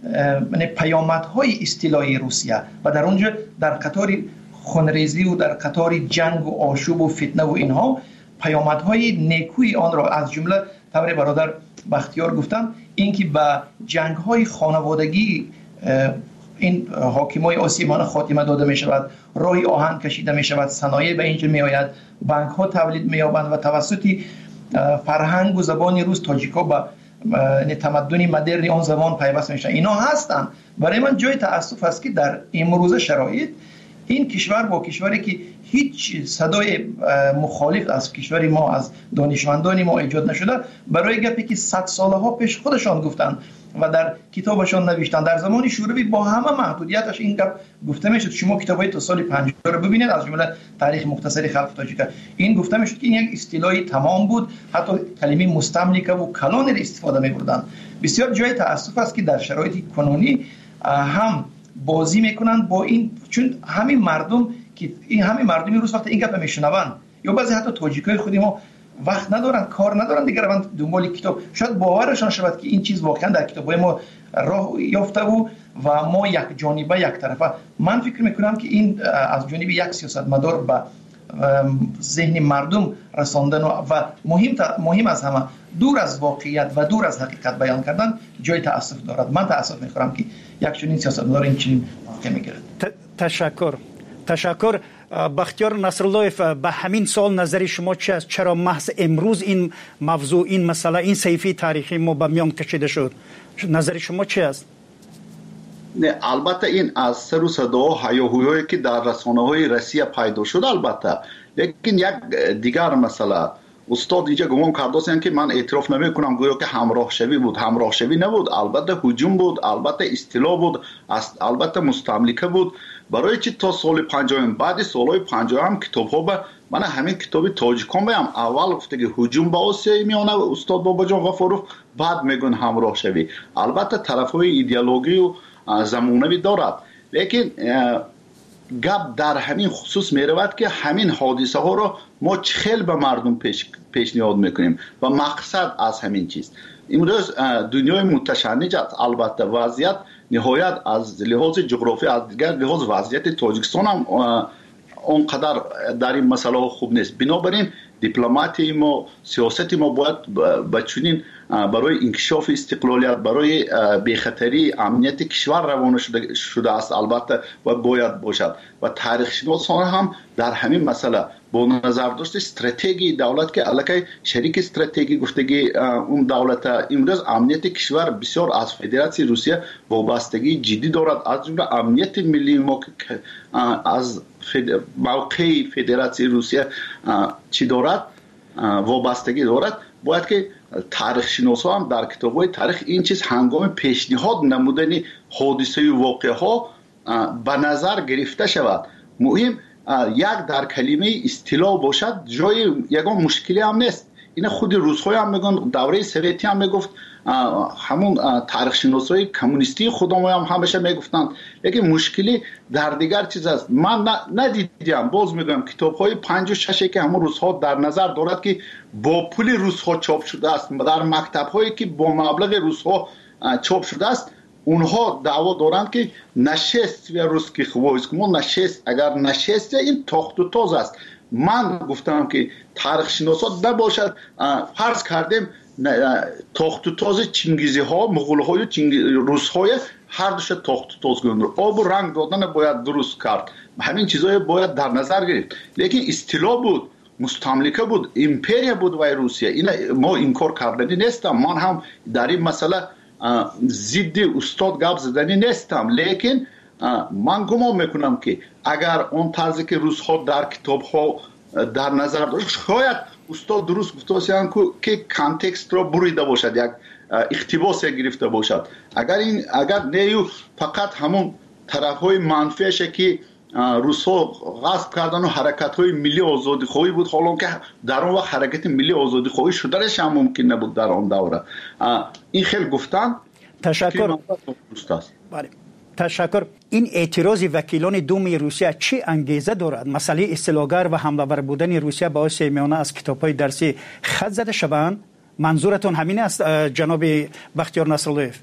پیامدهای استیلای روسیه و در اونجا در قطار خونریزی و در قطار جنگ و آشوب و فتنه و اینها پیامدهای نیکوی آن را از جمله طور برادر بختیار گفتن اینکه به جنگ‌های خانوادگی این حاکمای آسیمان خاتمه داده می شود، راه آهن کشیده می شود، صنایع به اینجا می آید، بانک ها تولید می یابند و توسط فرهنگ و زبان روس تاجیکا به تمدن مدرن آن زمان پیوست می شود. اینا هستند. برای من جای تأسف است که در امروز شرایط این کشور با کشوری که هیچ صدای مخالف از کشور ما از دانشمندان ما ایجاد نشده، برای گپی که صد سالها پیش خودشان گفتند و در کتابشان نوشتن در زمان شوروی با همه محدودیتش این گپ گفته میشد. شما کتابای تا سال پنجاه رو ببینید از جمله تاریخ مختصری خلق تاجیک، این گفته میشد که این یک اصطلاحی تمام بود، حتی کلمه مستملکه و کلان را استفاده می‌بردند. بسیار جای تأسف است که در شرایط کنونی هم بازی میکنن با این، چون همین مردم که این همین مردمی روز وقت این گپ میشنون یا بعضی حتی تاجیکای خودی ما وقت ندارن کار ندارن دیگه روند دنبال کتاب، شاید باورشان شود که این چیز واقعا در کتابای ما راه یافته بود و ما یک جانبه یک طرفه. من فکر میکنم که این از جانب یک سیاستمدار به ذهن مردم رساندن و مهم مهم از همه دور از واقعیت و دور از حقیقت بیان کردن جای تأسف دارد. من تأسف میخورم که یک چنین سیاستمدار این چنین واقع میگیرد. تشکر تشکر. بختیار نصراللهیف، به همین سال نظر شما چی است؟ چرا محض امروز این موضوع این مسئله این صحیفه تاریخی ما به میان کشیده شد؟ نظر شما چی است؟ نه البته این از سر و صدا و هیاهویی که در رسانه‌های روسیه پیدا شد البته، لیکن یک دیگر مسئله استاد اینجا گمان کرده که من اعتراف نمی کنم گویا که همراه شوی بود. همراه شوی نبود، البته هجوم بود، البته استیلا بود، البته مستملکه بود. برای چی تا سال پنجاه بعد سالهای پنجاه هم کتاب ها به من همین کتاب تاجیکان بیم اول گفته که هجوم به آسیای میانه استاد باباجان غفورov، بعد میگن همراه شوی. البته طرف های ایدئولوژی و زمانوی دارد، لیکن گپ در همین خصوص میرود که همین حادثه ها را ما چخیل به مردم پیش پیشنهاد میکنیم و مقصد از همین چیز امروز دنیای متشنج است. البته وضعیت نهایت از لحاظ جغرافی از دیگر لحاظ وضعیت تاجیکستان هم اونقدر در این مسئله خوب نیست. بنابراین دیپلماتی ما، سیاست ما باید بچونین برای انکشاف استقلالیت، برای بی‌خطری امنیت کشور روانه شده, شده است البته و باید باشد. و تاریخ شناسان هم در همین مسئله با نظر داشت استراتژی دولت که علاقه شریک استراتژی گفتگی اون دولت امروز امنیت کشور بسیار از فدراسیون روسیه وابستگی جدی دارد، از جمله امنیت ملی ما از موقع فدراسیون روسیه چی دارد وابستگی دارد. باید که تاریخ شناسا هم در کتاب‌های تاریخ این چیز هنگام پیشنهاد نمودن حادثه و واقعه ها به نظر گرفته شود. مهم یک در کلمه اصطلاح باشد، جای یگان مشکلی هم نیست. این خود روس‌ها هم میگن، دوره سوئیتی هم میگفت، همون تاریخ شناسای کمونیستی خودم هم همیشه میگفتند. لیکن مشکلی در دیگر چیز است. من ندیدم، باز میگم کتاب‌های پنج و شش که همون روس‌ها در نظر دارد که با پول روس‌ها چاپ شده است، در مکتب‌هایی که با مبلغ روس‌ها چاپ شده است، اونها دعوا دارند که نشست و روسکی خوایسکمون نشست، اگر نشست این تاخت و تاز است. من گفتم که تاریخ شناسا نباشد، فرض کردیم تاخت و تاز چنگیزی ها، مغول های روس های هر دوش تاخت و تاز گذاشتند. آب و رنگ دادن باید درست کرد، همین چیزای باید در نظر گرفت. لیکن اصطلاح بود، مستملکه بود، امپریا بود و روسیه. این ما انکار کردنی نیستم، من هم در این مسئله ضد استاد گپ زدنی نیستم. لیکن من گمان میکنم که اگر اون طرزی که روس ها در کتاب ها در نظر داشت، شاید استاد درست گفته باشند که کانتکست را بریده باشد، یک اقتباس گرفته باشد. اگر این اگر نیو فقط همون طرف های منفیش که روس ها غصب کردن و حرکت های ملی آزادی خواهی بود، حالا که در اون وقت حرکت ملی آزادی خواهی شدنش هم ممکن نبود در اون دوره. این خیلی گفتن. تشکر. بله. تشکر. این اعتراض وکیلان دوم روسیه چه انگیزه دارد؟ مسئله اصطلاحگر و حمله‌ور بودن روسیه به آسیای میانه از کتاب‌های درسی خط زده شوند؟ منظورتون همین است جناب بختیار نصراللهیف؟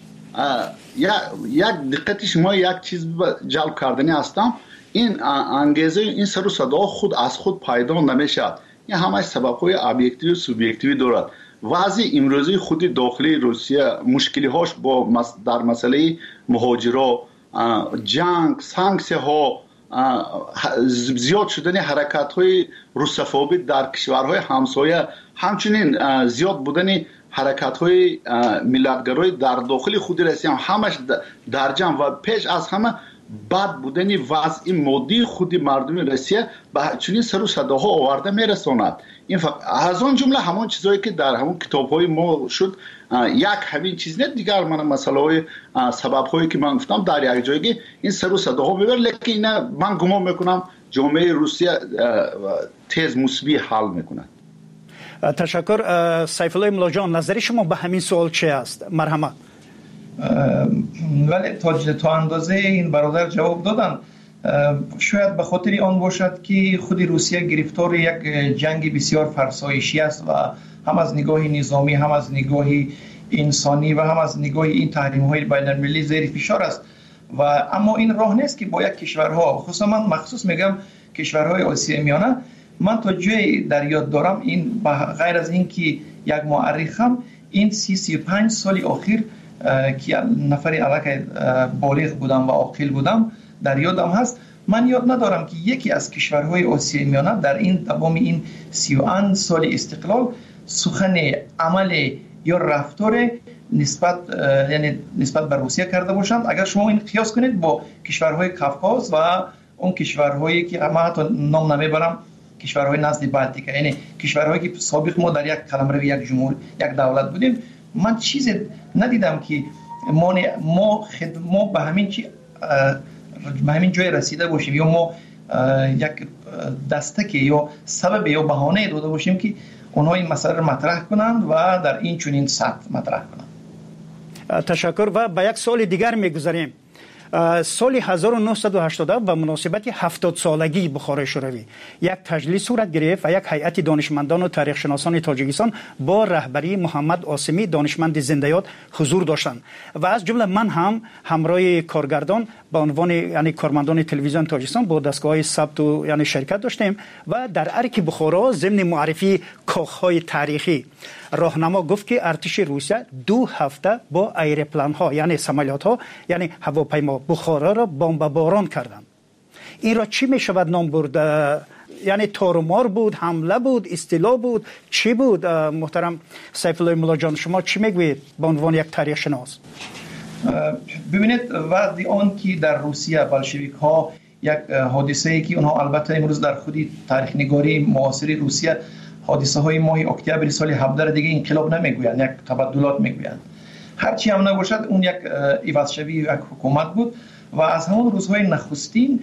یک دقت شما یک چیز جلب کردنی هستم. این انگیزه، این سر و صدا خود از خود پیدا نمیشد. این همه سبب‌های ابجکتیو و سوبژکتیو دارد. وضع امروزی خود داخلی روسیه مشکلی هاش با در مسئله مهاجرا، جنگ، سانکسیون ها، زیاد شدن حرکت های روسفوبی در کشورهای همسایه، همچنین زیاد بودن حرکت های ملتگرای در داخل خود روسیه همش در جمع و پیش از همه بد بودن وضع مادی خود مردم روسیه به چنین سر و صداها آورده میرساند. این فقط از اون جمله همون چیزایی که در همون کتاب‌های ما شد، یک همین چیز نه دیگر. من مسئله سبب‌هایی که من گفتم در یک جایی این سر و صداها میبره، لیکن من گمان میکنم جامعه روسیه تیز مسبی حل میکنه. تشکر. سیف الله ملا جان، نظر شما به همین سوال چه است؟ مرحمت. ولی تا تا اندازه این برادر جواب دادن، شاید به خاطر آن باشد که خود روسیه گرفتار یک جنگ بسیار فرسایشی است و هم از نگاه نظامی، هم از نگاه انسانی و هم از نگاه این تحریم‌های بین‌المللی زیر فشار است. و اما این راه نیست که با یک کشورها، خصوصا من مخصوص میگم کشورهای آسیای میانه، من تا جای در یاد دارم، این غیر از این که یک مورخم، این سی سی پنج سال اخیر که نفر علاقه بالغ بودم و عاقل بودم در یادم هست، من یاد ندارم که یکی از کشورهای آسیای میانه در این تمام این سی و اند سال استقلال سخن عمل یا رفتار نسبت یعنی نسبت به روسیه کرده باشند. اگر شما این قیاس کنید با کشورهای کافکاز و اون کشورهایی که من حتی نام نمیبرم، کشورهای نزد بالتیک، یعنی کشورهایی که سابق ما در یک قلمرو یک جمهور یک دولت بودیم، من چیزی ندیدم که ما ما خد... ما به همین چی به همین جای رسیده باشیم یا ما یک دستک یا سبب یا بهانه داده باشیم که اونها این مسئله رو مطرح کنند و در این چنین سطح مطرح کنند. تشکر. و به یک سوال دیگر میگذاریم. سال هزار و نهصد و هشتاد و مناسبت هفتاد سالگی بخارای شوروی یک تجلیس صورت گرفت و یک هیئت دانشمندان و تاریخ شناسان تاجیکستان با رهبری محمد آسمی دانشمند زنده یاد حضور داشتند و از جمله من هم همراه کارگردان به عنوان یعنی کارمندان تلویزیون تاجیکستان با دستگاه ثبت و یعنی شرکت داشتیم و در ارک بخارا ضمن معرفی کاخهای تاریخی راهنما گفت که ارتش روسیه دو هفته با ایروپلان ها یعنی سمالیات ها یعنی هواپیما بخارا را بمباران کردند. این را چی می شود نام برد؟ یعنی تارمار بود، حمله بود، استیلا بود، چی بود؟ محترم سیف الله مولا جان شما چی میگوید به عنوان یک تاریخ شناس؟ ببینید وقتی آن که در روسیه بلشویک ها یک حادثه ای که اونها البته امروز در خودی تاریخ نگاری معاصر روسیه حادثه های ماه اکتبر سال هفده دیگه انقلاب نمیگویند، یک تبدلات میگویند. هرچی هم نباشد اون یک عوض شوی یک حکومت بود و از همون روزهای نخستین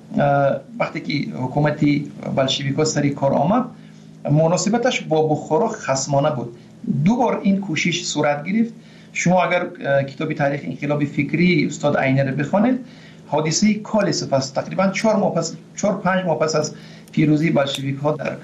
وقتی که حکومت بلشویک‌ها سری کار آمد مناسبتش با بخارا خصمانه بود. دو بار این کوشش صورت گرفت. شما اگر کتاب تاریخ انقلاب فکری استاد عینی رو بخونید حادثه کالسوف است تقریبا چهار ماه پس چهار پنج ماه پس از پیروزی بلشویک‌ها در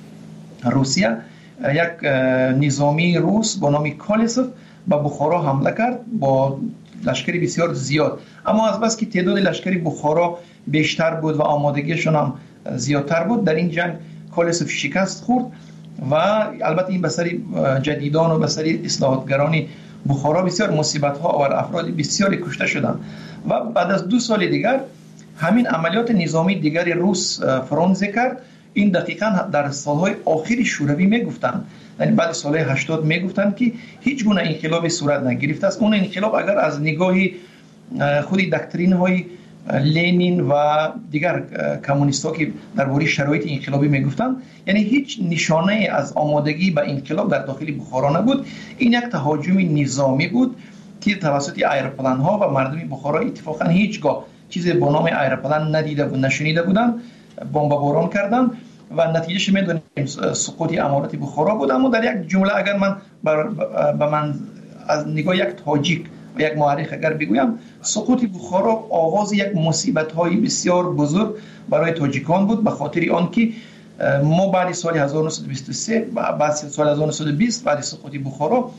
روسیه یک نظامی روس با نام کالسوف به بخارا حمله کرد با لشکری بسیار زیاد، اما از بس که تعداد لشکری بخارا بیشتر بود و آمادگیشون هم زیادتر بود در این جنگ کالسوف شکست خورد و البته این بسری جدیدان و بسری اصلاحاتگرانی بخارا بسیار مصیبت ها و افراد بسیاری کشته شدند و بعد از دو سال دیگر همین عملیات نظامی دیگر روس فرانسه کرد. این دقیقاً در سالهای آخری شوروی میگفتند، یعنی بعد سالهای هشتاد میگفتند که هیچ گونه انقلابی صورت نگرفته است. اون انقلاب اگر از نگاهی خودی دکترین های لنین و دیگر کمونیست ها که درباره شرایط انقلابی میگفتند یعنی هیچ نشانه از آمادگی به انقلاب در داخل بخارا نبود. این یک تهاجم نظامی بود که توسط ایروپلان ها و مردم بخارا اتفاقا هیچگاه چیزی با نام ایروپلان ندیده و نشنیده بودند بمباران کردن و نتیجهش میدونیم سقوط امارات بخارا بود. اما در یک جمله اگر من به من از نگاه یک تاجیک و یک مورخ اگر بگویم سقوط بخارا آغاز یک مصیبت های بسیار بزرگ برای تاجیکان بود، به خاطر آنکه ما بعد سال هزار و نهصد و بیست و سه بعد سال هزار و نهصد و بیست بعد سقوط بخارا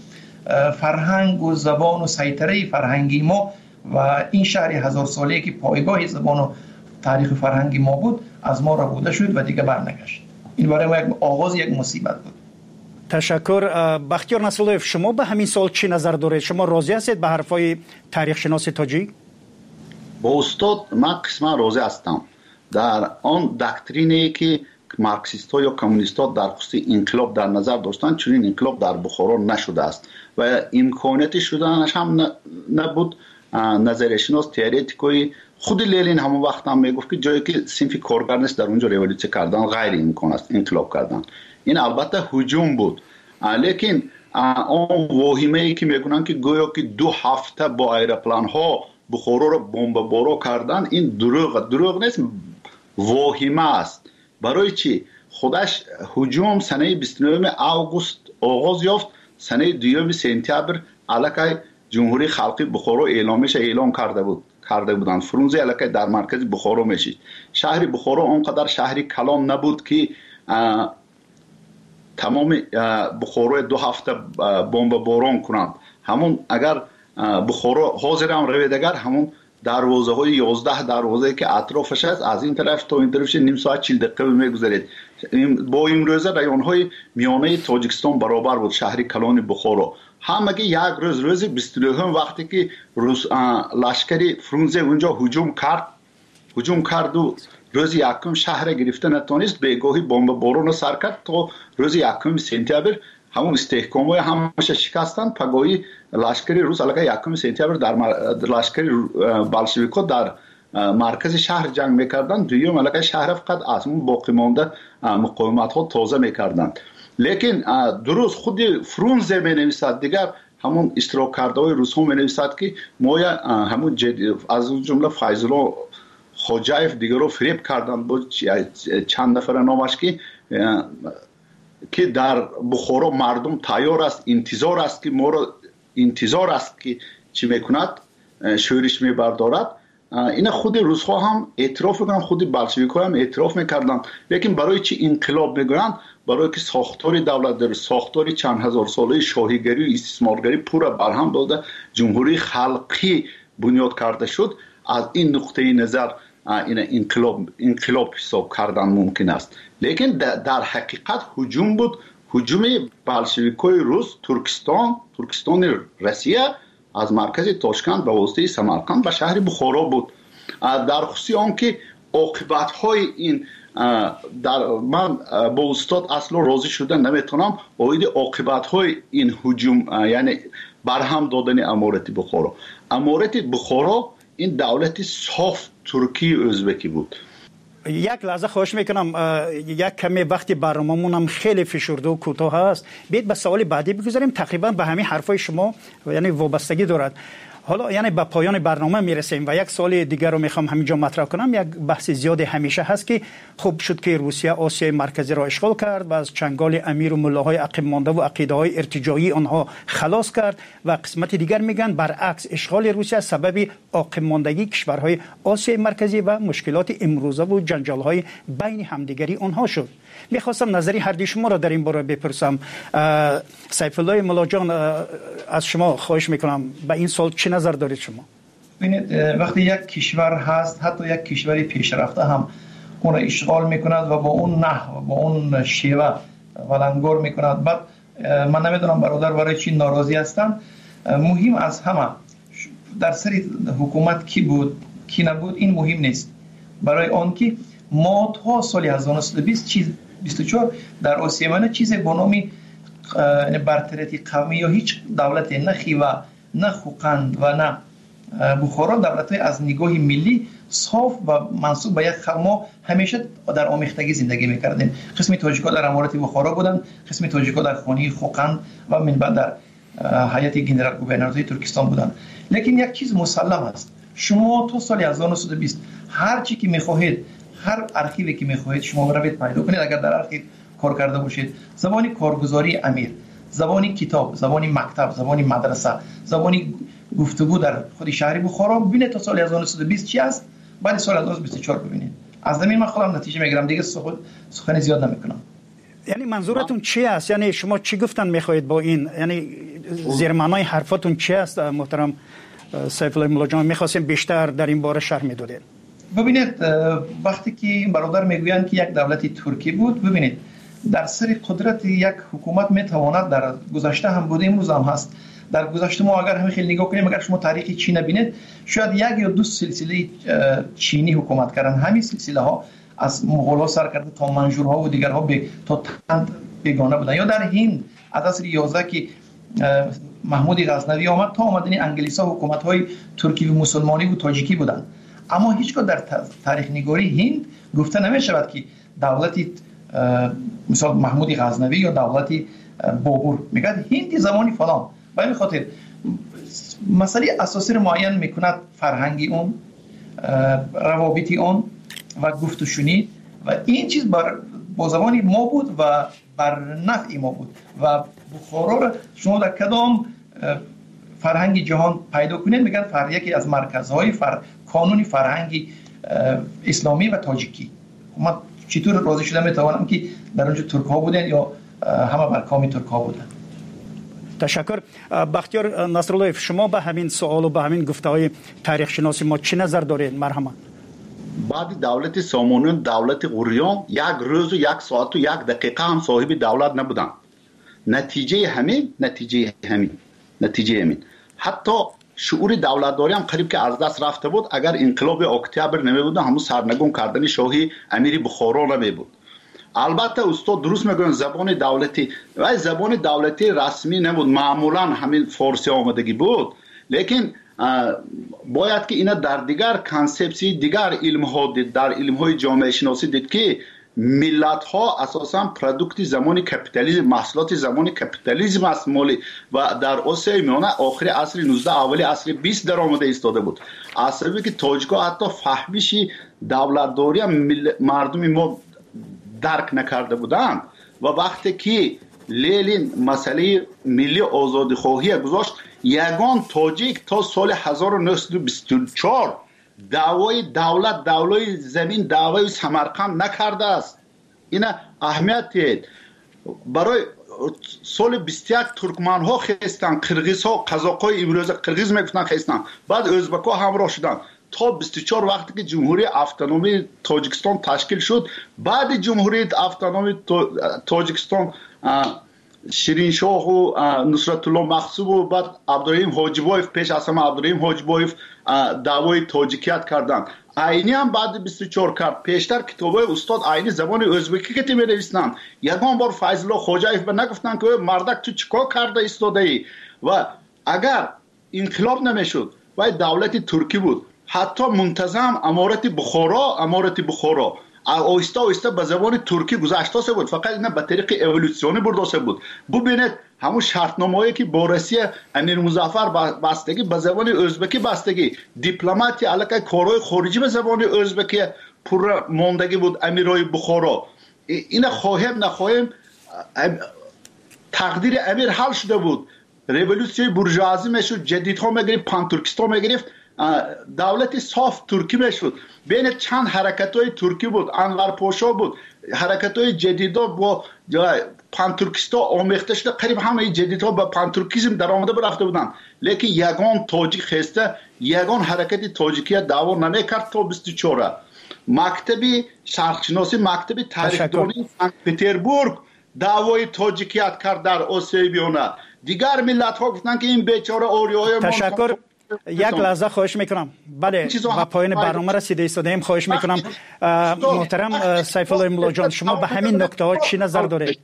فرهنگ و زبان و سیطره فرهنگی ما و این شهر هزار ساله که پایگاه زبان و تاریخ فرهنگی ما بود از ما ربوده شد و دیگه برنگشت. این برای ما یک آغاز یک مصیبت بود. تشکر. بختیار نصراللهیف شما به همین سال چی نظر دارید؟ شما راضی هستید به حرفای تاریخ شناس تاجیک؟ با استاد من قسما راضی هستم. در آن دکترینی که مارکسیست ها یا کمونیست ها در خصوص انقلاب در نظر داشتند چنین انقلاب در بخارا نشده است و امکاناتی شدنش هم نبود. نظریه شناس تئوریتیکوی خود لنین همون وقت هم میگفت که جایی که صنف کارگر نیست در اونجا ریولوسیون کردن غیر امکان است، انقلاب کردن. این البته هجوم بود، لیکن اون واهمه ای که میگن که گویا که دو هفته با ایروپلان ها بخارا رو بمباران کردن این دروغ دروغ نیست، واهمه است. برای چی؟ خودش هجوم سنه بیست و نه آگوست آغاز یافت، سنه دوم سپتامبر علیه جمهوری خلقی بخارا اعلامش اعلام کرده بود کرده بودن فرانسه علاقه در مرکز بخارا میشید. شهر بخارا اونقدر شهری کلان نبود که تمام بخارا دو هفته بمباران کنند. همون اگر بخارا حاضر هم روید اگر همون دروازه های یازده دروازه که اطرافش است از این طرف تا این طرفش نیم ساعت چهل دقیقه میگذرید. با این روزه رایون های میانه تاجیکستان برابر بود شهر کلان بخارا. همگی یک روز روز بیست و نه وقتی که روس لشکری فرانسه اونجا هجوم کرد هجوم کرد و روز یکم شهر گرفته نتونست بگاهی بمباران سر کرد تا روز یکم سپتامبر همون استحکامای همش شکستن. پگاهی لشکری روس علاقه یکم سپتامبر در لشکری بلشویک‌ها در مرکز شهر جنگ میکردن. دویم علاقه شهر فقط از اون باقی مانده مقاومت ها تازه میکردند. لیکن درست خود فرانسه می نویسد دیگر همون اشتراک کرده های روس ها می نویسد که ما همون از اون جمله فیض‌الله خوجایف دیگر رو فریب کردن بود چند نفر نامش که که در بخارا مردم تیار است انتظار است که ما را انتظار است که چی میکند شورش میبردارد این خود روس‌ها هم اعتراف میکنن، خود بلشویک‌ها هم اعتراف میکردن. لیکن برای چی انقلاب میگن؟ برای که ساختار دولت در ساختار چند هزار ساله شاهیگری و استثمارگری پورا برهم داده جمهوری خلقی بنیاد کرده شد. از این نقطه نظر این انقلاب انقلاب حساب کردن ممکن است. لیکن در حقیقت هجوم بود، هجوم بلشویک‌های روس ترکستان ترکستان روسیه از مرکز تاشکند به واسطه سمرقند به شهر بخارا بود. در خصوص آن که عاقبت‌های این در من با استاد اصلا راضی شدن نمیتونم اوید عاقبت‌های این هجوم یعنی برهم دادن امارت بخارا. امارت بخارا این دولت صاف ترکی ازبکی بود. یک لحظه خواهش میکنم، یک کمی وقتی برنامه‌مون هم خیلی فشرده و کوتاه است، بیاید به سوال بعدی بگذاریم. تقریبا به همین حرفای شما یعنی وابستگی دارد. حالا یعنی به پایان برنامه میرسیم و یک سوال دیگر رو میخوام همینجا مطرح کنم. یک بحث زیاد همیشه هست که خوب شد که روسیه آسیای مرکزی را اشغال کرد و از چنگال امیر و ملاهای عقب مانده و عقیده های ارتجاعی آنها خلاص کرد و قسمت دیگر میگن برعکس اشغال روسیه سبب عقب ماندگی کشورهای آسیای مرکزی و مشکلات امروزه و جنجال های بین همدیگری آنها شد. میخواستم نظری هر دوی شما را در این باره بپرسم. سیف الله ملا جان، از شما خواهش میکنم به این سال چه نظر دارید شما؟ ببینید وقتی یک کشور هست، حتی یک کشوری پیشرفته هم اون را اشغال میکند و با اون نحو با اون شیوه ولنگار میکند. بعد من نمیدونم برادر برای چی ناراضی هستن. مهم از همه در سر حکومت کی بود کی نبود این مهم نیست. برای آن که ما تا سال هزار و نهصد و بیست چیز بیست و چهار در آسیا منه چیزی به نام برتریتی قومی یا هیچ دولت نه خیوه نه خوقند و نه بخارا دولت‌های از نگاه ملی صاف و منسوب به یک خما همیشه در آمیختگی زندگی می‌کردیم. قسمی تاجیک‌ها در امارت بخارا بودن، قسمی تاجیک‌ها در خانه خوقند و من بعد در هیئت گنرال گوورنورهای ترکستان بودن. لیکن یک چیز مسلم است، شما تو سال هزار و نهصد و بیست هر چی که می‌خواهید، هر ارشیوی که می‌خواهید شما برید پیدا کنید. اگر در ارشیو کار کرده باشید، زبانی کارگزاری امیر، زبانی کتاب، زبانی مکتب، زبانی مدرسه، زبانی گفتگو در خود شهر بخارا ببینید تا سال هزار و نهصد و بیست چی است، بعد سال هزار و نهصد و بیست و چهار ببینید. از زمین من خودم نتیجه میگیرم، دیگه سخن زیاد نمیکنم. یعنی منظورتون چی است؟ یعنی شما چی گفتن میخواهید با این؟ یعنی زیر معنای حرفاتون چی است محترم سیف الله ملا جان؟ میخواستیم بیشتر در این باره شرح میدادید. ببینید وقتی که برادر میگویند که یک دولتی ترکی بود، ببینید در سر قدرت یک حکومت میتواند در گذشته هم بوده امروز هم هست. در گذشته ما اگر همین خیلی نگاه کنیم، اگر شما تاریخ چین ببینید شاید یک یا دو سلسله چینی حکومت کردن. همین سلسله ها از مغول‌ها سر کرده تا منجورها و دیگرها به تا تند بیگانه بودن. یا در هند از عصر یازده که محمود غزنوی آمد تا آمدن انگلیس‌ها حکومت‌های ترکی و مسلمانی و تاجیکی بودن. اما هیچگاه در تاریخ نگاری هند گفته نمی‌شود که دولتی مثلا محمود غزنوی یا دولتی بابور میگه هندی زمانی فلان. به این خاطر مسئله اساسی رو معین میکند فرهنگی اون، روابطی اون و گفت و شنید و این چیز بر با زبانی ما بود و بر نفع ما بود. و بخارا رو شما در کدام فرهنگ جهان پیدا کنید میگن فر یکی از مرکزهای فر کانونی فرهنگی اسلامی و تاجیکی. من چطور راضی شدم میتوانم که در اونجا ترک ها بودن یا همه بر کامی ترک ها بودن. تشکر. بختیار نصرالله، شما به همین سوال و به همین گفته‌های تاریخ شناسی ما چه نظر دارید؟ مرحبا. بعد دولت سامانیان، دولت غوریان یک روز و یک ساعت و یک دقیقه هم صاحب دولت نبودن. نتیجه همین نتیجه همین نتیجه همین حتی شعور دولتداری هم قریب که از دست رفته بود. اگر انقلاب اکتبر نمی بود همون سرنگون کردن شاهی امیر بخارا نمی بود. البته استاد درست میگن زبان دولتی و زبان دولتی رسمی نبود، معمولا همین فارسی آمدگی بود. لیکن باید که اینا در دیگر کانسپسی دیگر علم ها دید، در علم های جامعه شناسی دید که ملت ها اساسا پروداکت زمان کپیتالیسم، محصولات زمان کپیتالیسم است مالی و در آسیای میانه آخر عصر نوزده اولی عصر بیست در آمده ایستاده بود. عصری که تاجیک‌ها حتی فهمیش دولتداری مردم ما درک نکرده بودند و وقتی که لنین مسئله ملی آزادی خواهی گذاشت، یگان تاجیک تا سال هزار و نهصد و بیست و چهار دعوای دولت، دعوای زمین، دعوای سمرقند نکرده است. اینا اهمیت برای سال بیست و یک ترکمن ها خستن، قرغیز ها، قزاق های امروز قرغیز میگفتن خستن، بعد ازبک ها همراه شدن تا بیست و چهار وقتی که جمهوری اتونومی تاجیکستان تشکیل شد. بعد جمهوری اتونومی تاجیکستان شیرین شاه و نصرت الله مخصوب و بعد عبدالرحیم حاجیبایف، پیش از همه عبدالرحیم حاجیبایف دعوای تاجیکیت کردند. عینی هم بعد بیست و چهار کرد. پیشتر کتابای استاد عینی زبان ازبکی که می نویسند. یگان بار فیض الله خواجایف به نگفتن که مردک تو چیکار کرده ایستاده ای؟ و اگر انقلاب نمیشد و دولت ترکی بود، حتی منتظم امارت بخارا امارت بخارا آیسته آیسته به زبان ترکی گذاشته بود، فقط اینا به طریق اِوولوسیونی برداشته بود. ببینید همون شرطنامه‌ای که با روسیه امیر مظفر بستگی به زبان ازبکی بستگی، دیپلماتی علاقه کارهای خارجی به زبان ازبکی پر ماندگی بود. امیرای بخارا اینا خواهیم نخواهیم تقدیر امیر حل شده بود. رولوسیون بورژوازی میشد، جدیدها میگرفت، پان ترکستان میگرفت، دولت صاف ترکی میشد. بین چند حرکت های ترکی بود، انور پاشا بود، حرکت های جدیدا با پان ترکستان آمیخته شده، قریب همه جدیدها با پان ترکیسم در آمده برفته بودن. لیکن یگان تاجیک خسته، یگان حرکت تاجیکیت دعوا نمیکرد تا بیست و چهار. مکتبی شرقشناسی، مکتبی تاریخ‌دانی سنت پترزبورگ دعوای تاجیکیت کرد در آسیای بیونه. دیگر ملت ها گفتن که این بیچاره آریای ما. تشکر. یک لحظه خواهش میکنم. بله، با پایان برنامه رسیده ایستادیم. خواهش میکنم محترم سیف الله مولا جان، شما به همین نکته ها چی نظر دارید؟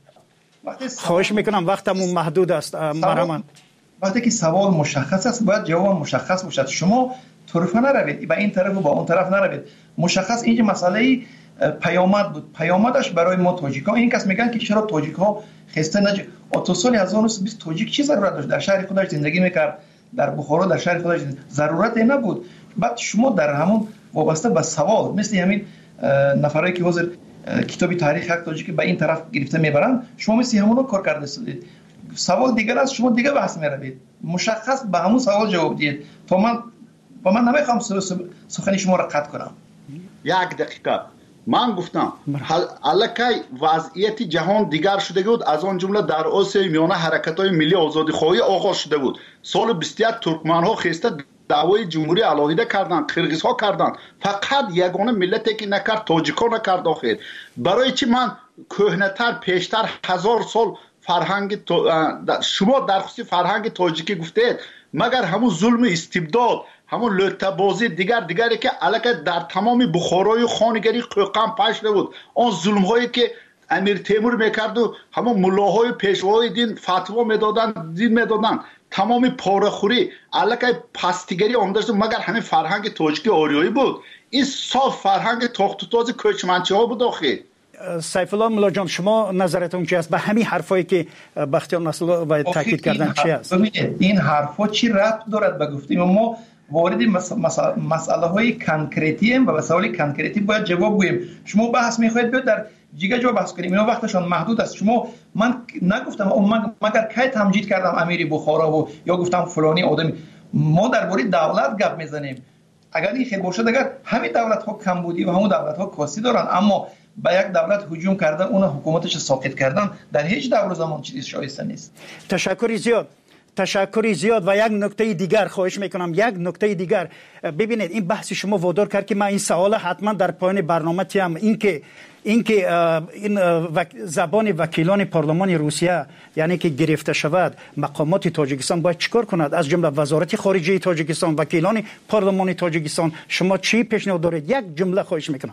خواهش میکنم، وقتمون محدود است. مرحبا. وقتی که سوال مشخص است باید جواب مشخص باشد. شما طرفه نروید، با این طرف و با اون طرف نروید. مشخص اینجا مسئله پیامد بود. پیامدش برای ما تاجیک‌ها این کس میگن که چرا تاجیک‌ها خسته نج تو سال هزار و نهصد و بیست تاجیک چی ضرورت داشت؟ در شهر خودش زندگی میکرد، در بخارا در شهر خودش ضرورت نبود. بعد شما در همون وابسته به سوال مثل همین نفرایی که حاضر کتابی تاریخ حق تاجیک به این طرف گرفته میبرن، شما مثل همون کار کرده استید. سوال دیگر است، شما دیگه بحث میروید. مشخص به همون سوال جواب دید. تا من با من نمیخوام سخن شما را قطع کنم. یک دقیقه من گفتم الکی وضعیت جهان دیگر شده بود. از آن جمله در آسیای میانه حرکت‌های ملی آزادی خواهی آغاز شده بود. سال بیست و یک ترکمن ها خسته دعوای جمهوری علاهیده کردند، قرغیز ها کردند. فقط یگانه ملتی که نکرد تاجیک ها نکرد. آخر برای چی من کهنه‌تر پیشتر هزار سال فرهنگ شما در خصوص فرهنگ تاجیکی گفتید، مگر همون ظلم استبداد، همون لطبازی دیگر دیگری که علاقه در تمام بخارای خانگری قوقم پشت بود، آن ظلم هایی که امیر تیمور میکرد و همون ملاهای پیشوای دین فتوا میدادن، دین میدادن، تمام پاره‌خوری علاقه پستیگری آمده، مگر همین فرهنگ تاجیکی آریایی بود. این صاف فرهنگ تاخت و تاز کوچمنچی ها بود. آخه سیف الله مولا جان، شما نظرتون چی است به همین حرفایی که بختیار نصرالله باید تاکید کردن چی است؟ این حرفا چی ربط دارد به گفتیم ما وارد مسئله های کنکریتی ام و مسائل کنکریتی باید جواب گوییم. شما بحث میخواید بیاد در جیگه جا بحث کنیم، اینا وقتشان محدود است. شما من نگفتم مگر کی تمجید کردم امیر بخارا و یا گفتم فلانی آدم. ما درباره دولت گپ میزنیم. اگر این خیر باشد، اگر همین دولت ها کمبودی و همون دولت ها کاسی دارن، اما به یک دولت هجوم کردن، اون حکومتش ساقط کردن در هیچ دور زمان چیزی شایسته نیست. تشکر زیاد. تشکر زیاد. و یک نکته دیگر خواهش میکنم، یک نکته دیگر. ببینید این بحث شما وادار کرد که من این سوال حتما در پایان برنامه تیم، این که این که این زبان وکیلان پارلمان روسیه یعنی که گرفته شود، مقامات تاجیکستان باید چیکار کند؟ از جمله وزارت خارجه تاجیکستان، وکیلان پارلمان تاجیکستان، شما چی پیشنهاد دارید؟ یک جمله خواهش میکنم.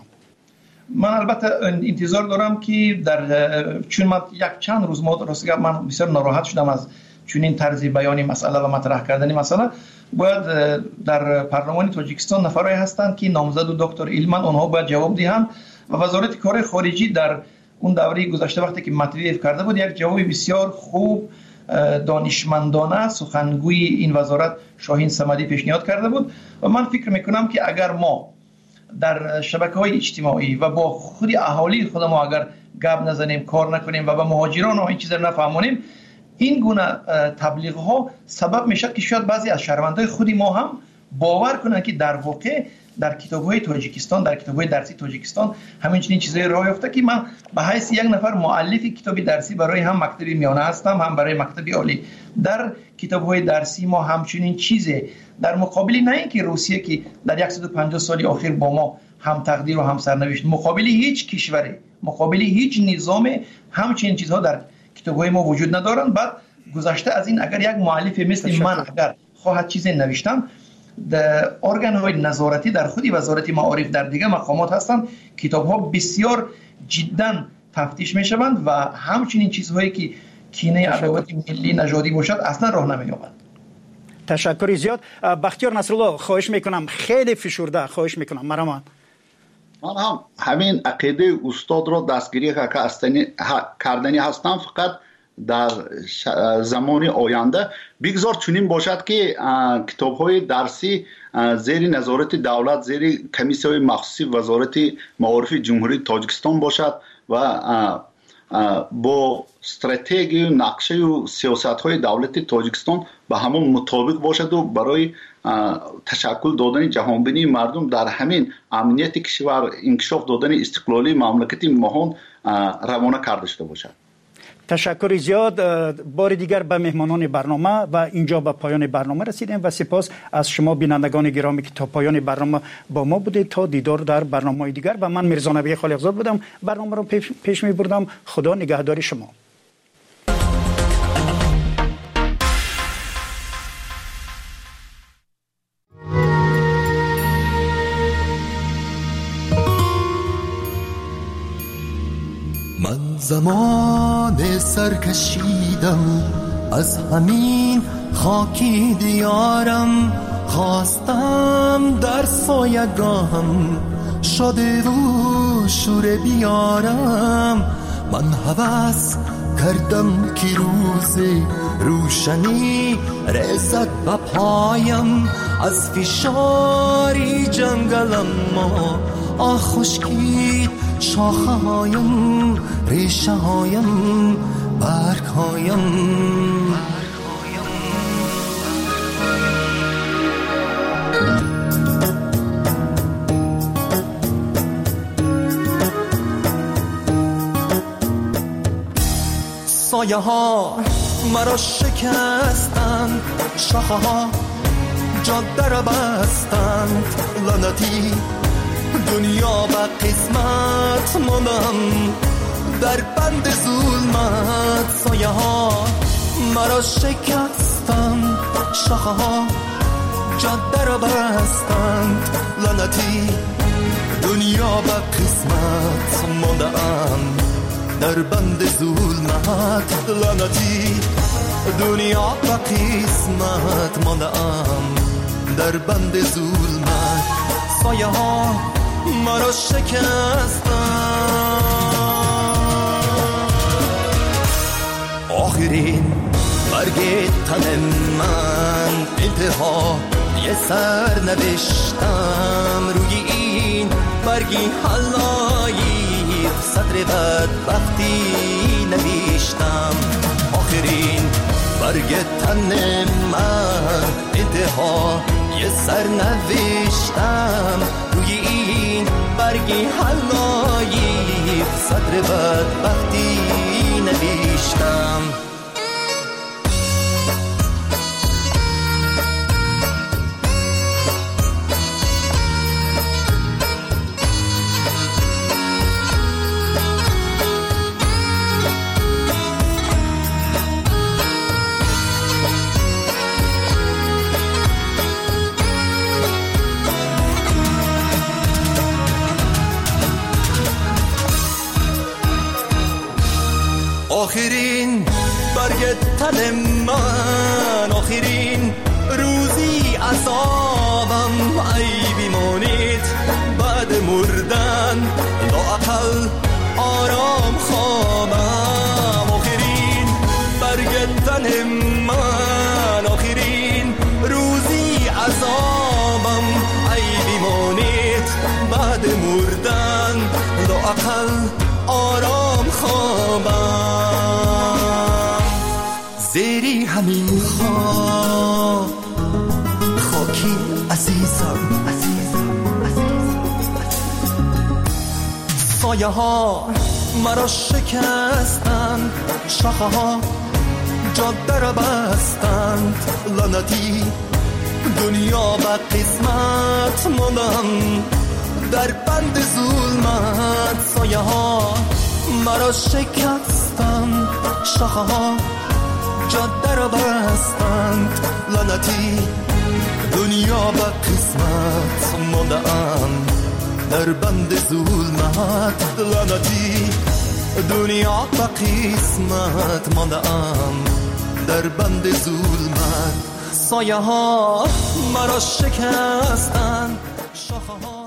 من البته انتظار دارم که در چون من یک چند روز ما راست من بسیار ناراحت شدم از چون این طرز بیانی مسئله و مطرح کردن مسئله. باید در پارلمان تاجیکستان نفرایی هستند که نامزد و دکتر ایلمن، اونها باید جواب دهند و وزارت کار خارجی در اون دوره گذشته وقتی که مطرح کرده بود یک جواب بسیار خوب دانشمندانه سخنگوی این وزارت شاهین صمدی پیشنهاد کرده بود و من فکر میکنم که اگر ما در شبکه‌های اجتماعی و با خود اهالی خود ما اگر گپ نزنیم، کار نکنیم و به مهاجران این چیزا نفهمونیم، این گونه تبلیغ ها سبب میشه که شاید بعضی از شهروندای خودی ما هم باور کنن که در واقع در کتاب‌های تاجیکستان، در کتاب‌های درسی تاجیکستان همین چیزای راه یافته که من به حیث یک نفر مؤلف کتاب درسی برای هم مکتب میانه هستم، هم برای مکتب عالی. در کتاب‌های درسی ما همچنین چیزی در مقابل نه اینکه روسیه که در صد و پنجاه سال اخیر با ما هم تقدیر و هم سرنوشت، مقابل هیچ کشوری، مقابل هیچ نظام همچنین چیزها در کتاب‌های ما وجود ندارند. بعد گذشته از این اگر یک مؤلف مثل من اگر خواهد چیزی نوشتم، در ارگان‌های نظارتی در خودی وزارت معارف در دیگه مقامات هستند، کتاب‌ها بسیار جدا تفتیش می‌شوند و همچنین چیزهایی که کینه عداوت ملی نژادی باشد اصلا راه نمی‌یابند. تشکر زیاد. بختیار نصرالله خواهش میکنم، خیلی فشرده خواهش میکنم. مرحبا. من هم همین عقیده استاد را دستگیری کردنی هستم، فقط در زمان آینده بگذار چنین باشد که کتاب‌های درسی زیر نظارت دولت، زیر کمیسیون مخصوصی وزارت معارف جمهوری تاجیکستان باشد و با استراتژی و نقشه و سیاست‌های دولت تاجیکستان به همون مطابق باشد و برای تشکل دادن جهانبینی مردم در همین امنیت کشور، انکشاف دادن استقلالی مملکت مهان روانه کرده شده باشد. تشکر زیاد. بار دیگر به مهمانان برنامه و اینجا به پایان برنامه رسیدیم و سپاس از شما بینندگان گرامی که تا پایان برنامه با ما بودید. تا دیدار در برنامه‌های دیگر و من میرزا نبی خالقزاد بودم، برنامه رو پیش, پیش می بردم. خدا نگهدار شما. من زمان سرکشیدم از همین خاکی دیارم، خواستم در سایگاهم شده و شور بیارم. من هوس کردم که روز روشنی رسد به پایم، از فشاری جنگلم ما آه خشکید شاخه هایم، ریشه هایم، برگ هایم. سایه ها مرا شکستند، شاخه ها جاده را بستند، لعنتی دنیا به قسمت ماندم در بند ظلمت. سایه ها مرا شکستند، شاخه ها جاده را بستند، لعنتی دنیا به قسمت ماندم در بند ظلمت. لعنتی دنیا به قسمت ماندم در بند ظلمت. سایه ها مرا شکستند. آخرین برگ تن من انتها یه سر نوشتم، روی این برگی حلایی صدر بدبختی نوشتم. آخرین برگ تن من انتها یه سر نوشتم، روی این برگی حلایی صدر بدبختی نوشتم. آخرین برگ تن من، آخرین روزی عذابم، ای بیمانید بعد مردن لااقل آرام خوابم. آخرین برگ تن من، آخرین روزی عذابم، ای بیمانید بعد مردن لااقل آرام خوابم. زیری همین خواب خاکی عزیزم، عزیزم سایه ها مرا شکستند، شاخه ها جاده را بستند، لعنتی دنیا به قسمت ماندم در بند ظلمت. سایه ها مرا شکستند، شاخه ها جاده را بستند، لعنتی دنیا به قسمت ماندم در بند ظلمت. لعنتی دنیا به قسمت ماندم در بند ظلمت. سایه ها مرا شکستند، شاخه ها